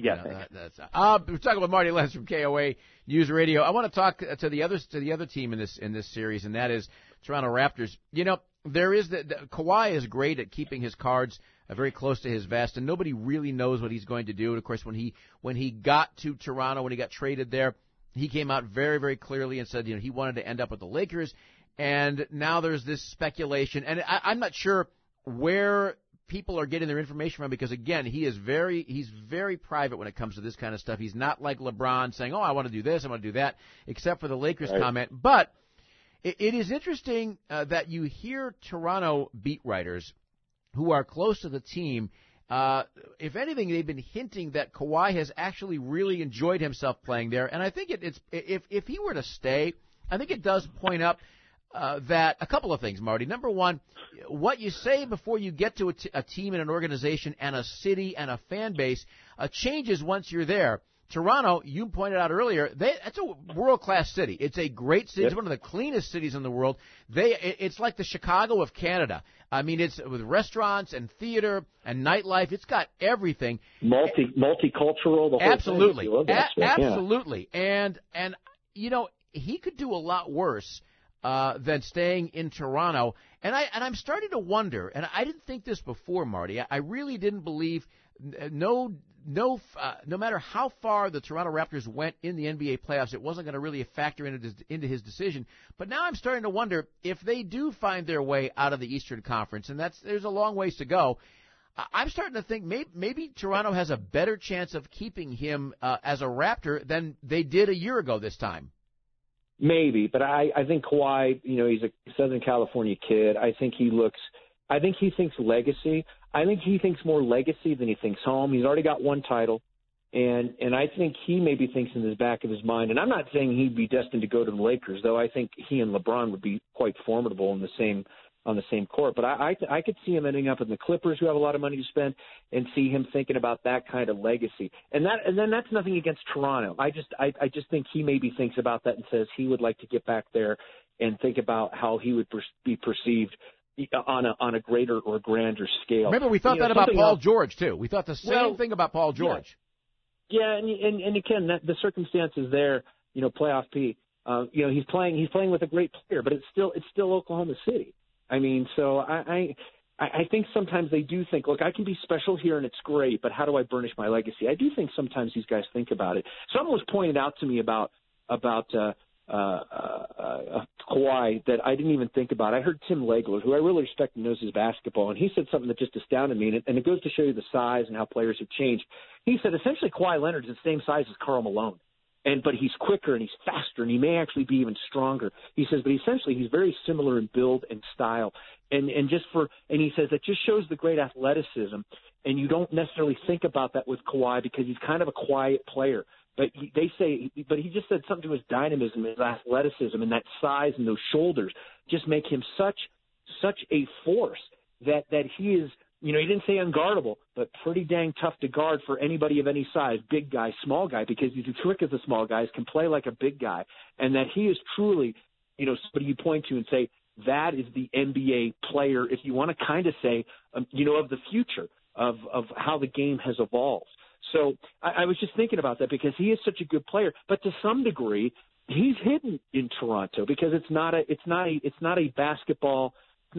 we're talking about Marty Lenz from KOA News Radio. I want to talk to the other team in this series, and that is Toronto Raptors. There is Kawhi is great at keeping his cards very close to his vest, and nobody really knows what he's going to do. And of course, when he got to Toronto, when he got traded there, he came out very, very clearly and said, he wanted to end up with the Lakers. And now there's this speculation, and I'm not sure where people are getting their information from, because again, he's very private when it comes to this kind of stuff. He's not like LeBron saying, "Oh, I want to do this, I want to do that," except for the Lakers comment. But it is interesting that you hear Toronto beat writers who are close to the team. If anything, they've been hinting that Kawhi has actually really enjoyed himself playing there. And I think it's if he were to stay, I think it does point up that a couple of things, Marty. Number one, what you say before you get to a team and an organization and a city and a fan base changes once you're there. Toronto, you pointed out earlier, that's a world-class city. It's a great city. It's one of the cleanest cities in the world. It's like the Chicago of Canada. I mean, it's with restaurants and theater and nightlife. It's got everything. Multicultural. The whole absolutely, thing. Absolutely. And he could do a lot worse than staying in Toronto. And I'm starting to wonder. And I didn't think this before, Marty. I really didn't believe. No matter how far the Toronto Raptors went in the NBA playoffs, it wasn't going to really factor into his decision. But now I'm starting to wonder if they do find their way out of the Eastern Conference, and there's a long ways to go. I'm starting to think maybe Toronto has a better chance of keeping him as a Raptor than they did a year ago this time. Maybe, but I think Kawhi, he's a Southern California kid. I think he thinks legacy. I think he thinks more legacy than he thinks home. He's already got one title, and I think he maybe thinks in the back of his mind, and I'm not saying he'd be destined to go to the Lakers, though I think he and LeBron would be quite formidable on the same court. But I could see him ending up in the Clippers, who have a lot of money to spend, and see him thinking about that kind of legacy. And then that's nothing against Toronto. I just think he maybe thinks about that and says he would like to get back there and think about how he would be perceived on a greater or grander scale. Remember, we thought that about Paul George too. We thought the same thing about Paul George. Yeah, and again, the circumstances there, playoff P. He's playing with a great player, but it's still Oklahoma City. I mean, so I think sometimes they do think, look, I can be special here and it's great, but how do I burnish my legacy? I do think sometimes these guys think about it. Someone was pointed out to me about Kawhi that I didn't even think about. I heard Tim Legler, who I really respect and knows his basketball, and he said something that just astounded me, and it goes to show you the size and how players have changed. He said essentially Kawhi Leonard is the same size as Karl Malone. But he's quicker and he's faster and he may actually be even stronger. He says, but essentially he's very similar in build and style. And he says that just shows the great athleticism. And you don't necessarily think about that with Kawhi because he's kind of a quiet player. But he just said something to his dynamism, his athleticism, and that size and those shoulders just make him such a force that he is. He didn't say unguardable, but pretty dang tough to guard for anybody of any size, big guy, small guy, because he's as quick as the small guys, can play like a big guy, and that he is truly, somebody you point to and say, that is the NBA player, if you want to kind of say, of the future of how the game has evolved. So I was just thinking about that because he is such a good player, but to some degree, he's hidden in Toronto because it's not a basketball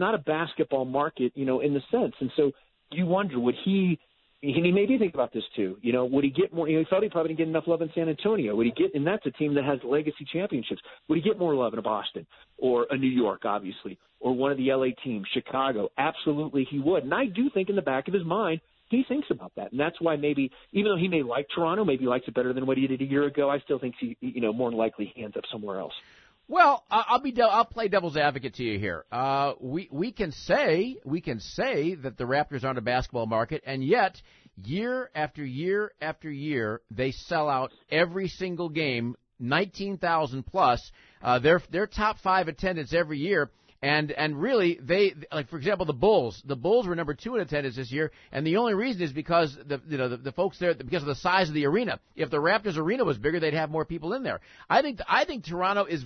market, in the sense. And so you wonder, would he maybe think about this too, would he get more, he felt he probably didn't get enough love in San Antonio. Would he get, and that's a team that has legacy championships. Would he get more love in a Boston or a New York, obviously, or one of the LA teams, Chicago? Absolutely he would. And I do think in the back of his mind, he thinks about that. And that's why maybe, even though he may like Toronto, maybe he likes it better than what he did a year ago, I still think more than likely he ends up somewhere else. Well, I'll play devil's advocate to you here. We can say that the Raptors aren't a basketball market, and yet year after year after year they sell out every single game, 19,000 plus. Their top 5 attendance every year. And really, they, like, for example, the Bulls were number 2 in attendance this year, and the only reason is because the folks there, because of the size of the arena. If the Raptors arena was bigger, they'd have more people in there. I think Toronto is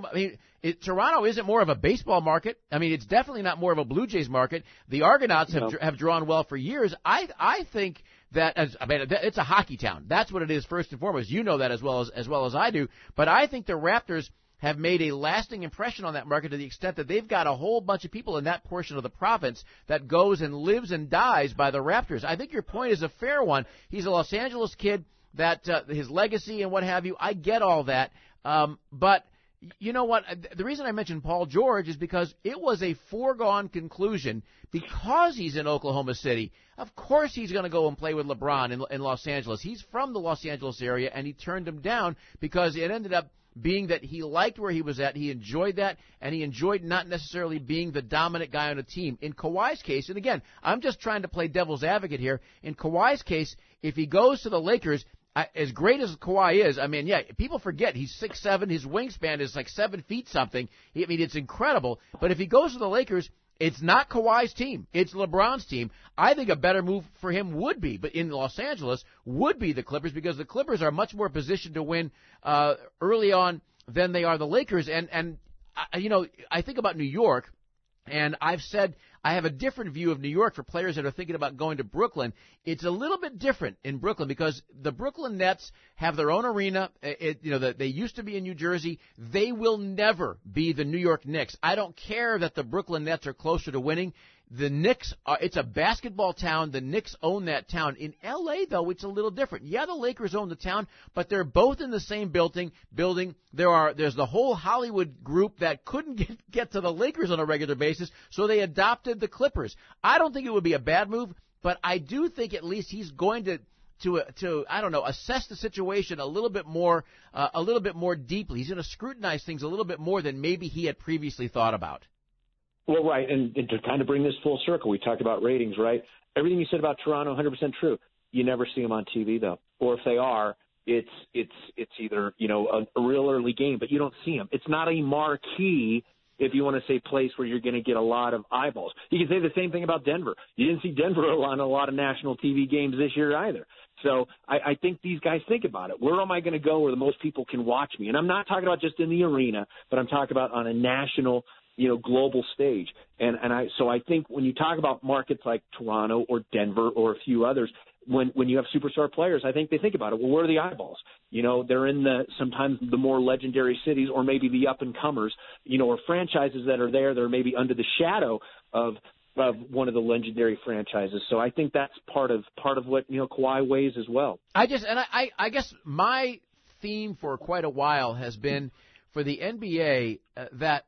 Toronto isn't more of a baseball market. I mean, it's definitely not more of a Blue Jays market. The Argonauts have drawn well for years. I think that it's a hockey town. That's what it is first and foremost. You know that as well as I do. But I think the Raptors have made a lasting impression on that market to the extent that they've got a whole bunch of people in that portion of the province that goes and lives and dies by the Raptors. I think your point is a fair one. He's a Los Angeles kid, that his legacy and what have you, I get all that. But you know what? The reason I mentioned Paul George is because it was a foregone conclusion because he's in Oklahoma City. Of course he's going to go and play with LeBron in Los Angeles. He's from the Los Angeles area, and he turned him down because it ended up being that he liked where he was at, he enjoyed that, and he enjoyed not necessarily being the dominant guy on a team. In Kawhi's case, and again, I'm just trying to play devil's advocate here, in Kawhi's case, if he goes to the Lakers, as great as Kawhi is, I mean, yeah, people forget he's 6'7", his wingspan is like 7 feet something. I mean, it's incredible. But if he goes to the Lakers, it's not Kawhi's team. It's LeBron's team. I think a better move for him would be, but in Los Angeles, would be the Clippers, because the Clippers are much more positioned to win early on than they are the Lakers. And I think about New York, and I've said I have a different view of New York for players that are thinking about going to Brooklyn. It's a little bit different in Brooklyn because the Brooklyn Nets have their own arena. They used to be in New Jersey. They will never be the New York Knicks. I don't care that the Brooklyn Nets are closer to winning. The Knicks, it's a basketball town. The Knicks own that town. In L.A., though, it's a little different. Yeah, the Lakers own the town, but they're both in the same building. There's the whole Hollywood group that couldn't get to the Lakers on a regular basis, so they adopted the Clippers. I don't think it would be a bad move, but I do think at least he's going to I don't know, assess the situation a little bit more deeply. He's going to scrutinize things a little bit more than maybe he had previously thought about. Well, right, and to kind of bring this full circle, we talked about ratings, right? Everything you said about Toronto, 100% true. You never see them on TV, though. Or if they are, it's either, a real early game, but you don't see them. It's not a marquee, if you want to say, place where you're going to get a lot of eyeballs. You can say the same thing about Denver. You didn't see Denver on a lot of national TV games this year either. So I think these guys think about it. Where am I going to go where the most people can watch me? And I'm not talking about just in the arena, but I'm talking about on a national global stage. So I think when you talk about markets like Toronto or Denver or a few others, when you have superstar players, I think they think about it. Well, where are the eyeballs? They're in sometimes the more legendary cities, or maybe the up and comers, or franchises that are there. They're maybe under the shadow of one of the legendary franchises. So I think that's part of what Kawhi weighs as well. I guess my theme for quite a while has been for the NBA that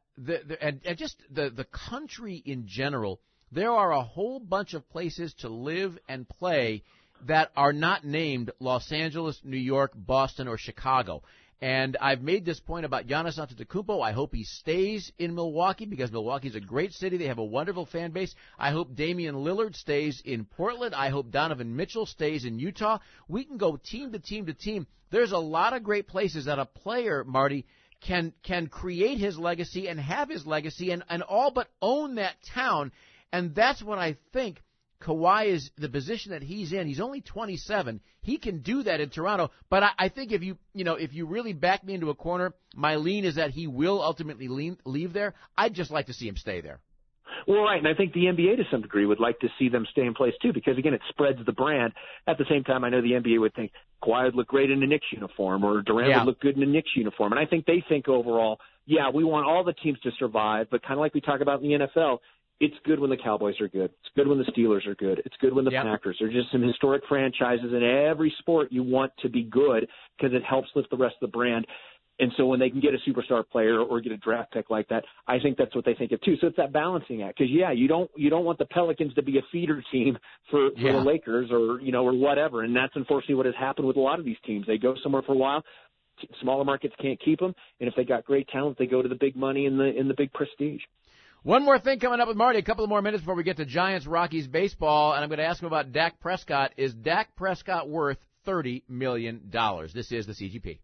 the country in general. There are a whole bunch of places to live and play that are not named Los Angeles, New York, Boston, or Chicago. And I've made this point about Giannis Antetokounmpo. I hope he stays in Milwaukee because Milwaukee's a great city. They have a wonderful fan base. I hope Damian Lillard stays in Portland. I hope Donovan Mitchell stays in Utah. We can go team to team to team. There's a lot of great places that a player, Marty, can create his legacy and have his legacy and all but own that town. And that's what I think Kawhi is the position that he's in. He's only 27. He can do that in Toronto. But I think if you really back me into a corner, my lean is that he will ultimately leave there. I'd just like to see him stay there. Well, right, and I think the NBA to some degree would like to see them stay in place too, because again, it spreads the brand. At the same time, I know the NBA would think Kawhi would look great in a Knicks uniform, or Durant would look good in a Knicks uniform, and I think they think overall, we want all the teams to survive, but kind of like we talk about in the NFL. It's good when the Cowboys are good. It's good when the Steelers are good. It's good when the Packers are just some historic franchises. In every sport, you want to be good because it helps lift the rest of the brand. And so when they can get a superstar player or get a draft pick like that, I think that's what they think of too. So it's that balancing act. Because you don't want the Pelicans to be a feeder team for the Lakers or whatever. And that's unfortunately what has happened with a lot of these teams. They go somewhere for a while. Smaller markets can't keep them, and if they got great talent, they go to the big money and the big prestige. One more thing coming up with Marty, a couple of more minutes before we get to Giants-Rockies baseball, and I'm going to ask him about Dak Prescott. Is Dak Prescott worth $30 million? This is the CGP.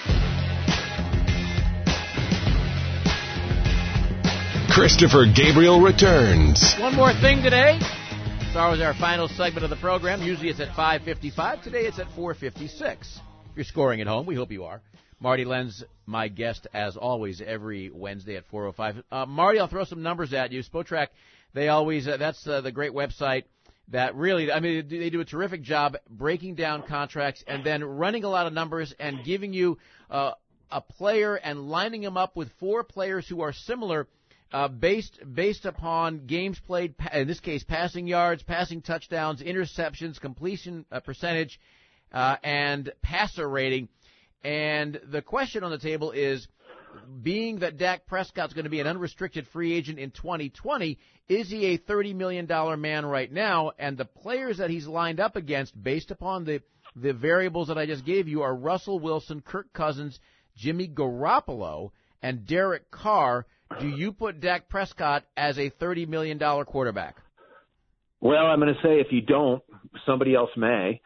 Christopher Gabriel returns. One more thing today. It's always our final segment of the program. Usually it's at 5:55. Today it's at 4:56. If you're scoring at home, we hope you are. Marty Lenz, my guest, as always, every Wednesday at 4:05. Marty, I'll throw some numbers at you. Spotrac, they always, that's the great website that really, they do a terrific job breaking down contracts and then running a lot of numbers and giving you a player and lining them up with four players who are similar based upon games played, in this case, passing yards, passing touchdowns, interceptions, completion percentage, and passer rating. And the question on the table is, being that Dak Prescott's going to be an unrestricted free agent in 2020, is he a $30 million man right now? And the players that he's lined up against, based upon the variables that I just gave you, are Russell Wilson, Kirk Cousins, Jimmy Garoppolo, and Derek Carr. Do you put Dak Prescott as a $30 million quarterback? Well, I'm going to say if you don't, somebody else may.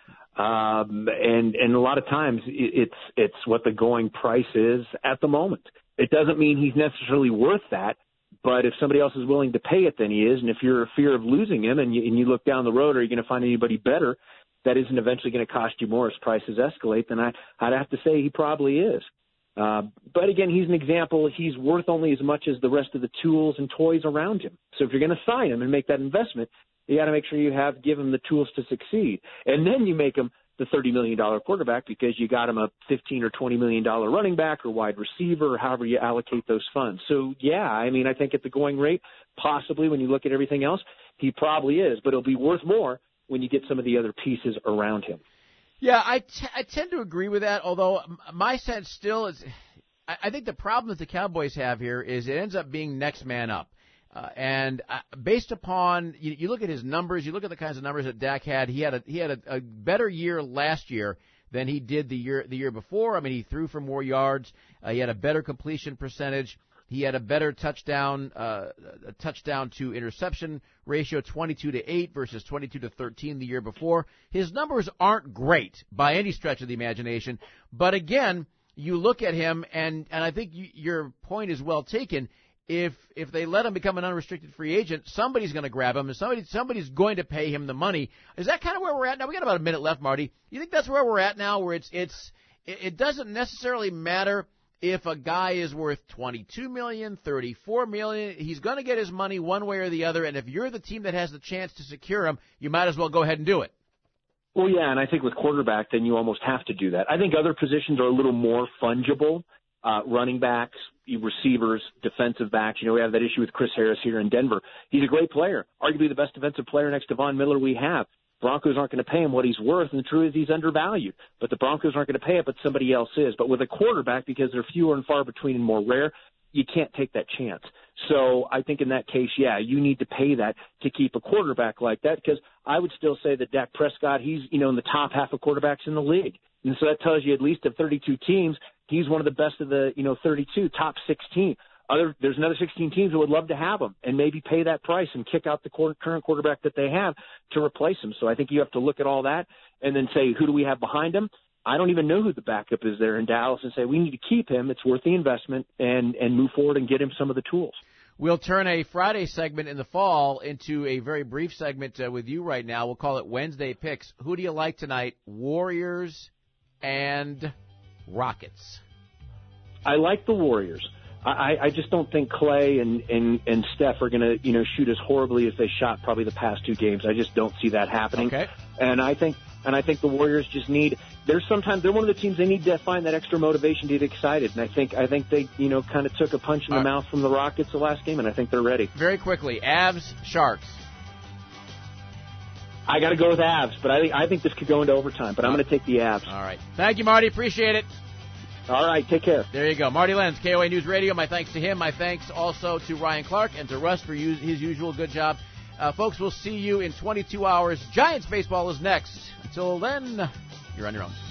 And a lot of times it's what the going price is at the moment. It doesn't mean he's necessarily worth that, but if somebody else is willing to pay it, then he is. And if you're in fear of losing him and you look down the road, are you going to find anybody better that isn't eventually going to cost you more as prices escalate? Then I'd have to say he probably is. But again, he's an example. He's worth only as much as the rest of the tools and toys around him. So if you're going to sign him and make that investment, you got to make sure you give him the tools to succeed. And then you make him the $30 million quarterback because you got him a $15 or $20 million running back or wide receiver or however you allocate those funds. So, I think at the going rate, possibly when you look at everything else, he probably is. But it'll be worth more when you get some of the other pieces around him. Yeah, I tend to agree with that, although my sense still is I think the problem that the Cowboys have here is it ends up being next man up. And based upon you look at his numbers, you look at the kinds of numbers that Dak had. He had a better year last year than he did the year before. He threw for more yards. He had a better completion percentage. He had a better touchdown to interception ratio, 22-8 versus 22-13 the year before. His numbers aren't great by any stretch of the imagination, but again, you look at him and I think your point is well taken. If they let him become an unrestricted free agent, somebody's going to grab him, and somebody's going to pay him the money. Is that kind of where we're at now? We got about a minute left, Marty. You think that's where we're at now, where it doesn't necessarily matter if a guy is worth $22 million, $34 million, he's going to get his money one way or the other, and if you're the team that has the chance to secure him, you might as well go ahead and do it. Well, yeah, and I think with quarterback, then you almost have to do that. I think other positions are a little more fungible. Running backs, receivers, defensive backs. We have that issue with Chris Harris here in Denver. He's a great player, arguably the best defensive player next to Von Miller we have. Broncos aren't going to pay him what he's worth, and the truth is he's undervalued. But the Broncos aren't going to pay it, but somebody else is. But with a quarterback, because they're fewer and far between and more rare, you can't take that chance. So I think in that case, yeah, you need to pay that to keep a quarterback like that, because I would still say that Dak Prescott, he's in the top half of quarterbacks in the league. And so that tells you at least of 32 teams, he's one of the best of the 32, top 16. There's another 16 teams that would love to have him and maybe pay that price and kick out the current quarterback that they have to replace him. So I think you have to look at all that and then say, who do we have behind him? I don't even know who the backup is there in Dallas, and say we need to keep him. It's worth the investment and move forward and get him some of the tools. We'll turn a Friday segment in the fall into a very brief segment with you right now. We'll call it Wednesday Picks. Who do you like tonight, Warriors and Rockets? I like the Warriors. I just don't think Clay and Steph are going to shoot as horribly as they shot probably the past two games. I just don't see that happening. Okay. And I think the Warriors just need. They're one of the teams they need to find that extra motivation to get excited. And I think they kind of took a punch in the mouth from the Rockets the last game, and I think they're ready. Very quickly, Avs, Sharks. I got to go with Avs, but I think this could go into overtime. But I'm going to take the Avs. All right. Thank you, Marty. Appreciate it. All right, take care. There you go. Marty Lenz, KOA News Radio. My thanks to him. My thanks also to Ryan Clark and to Russ for his usual good job. Folks, we'll see you in 22 hours. Giants baseball is next. Until then, you're on your own.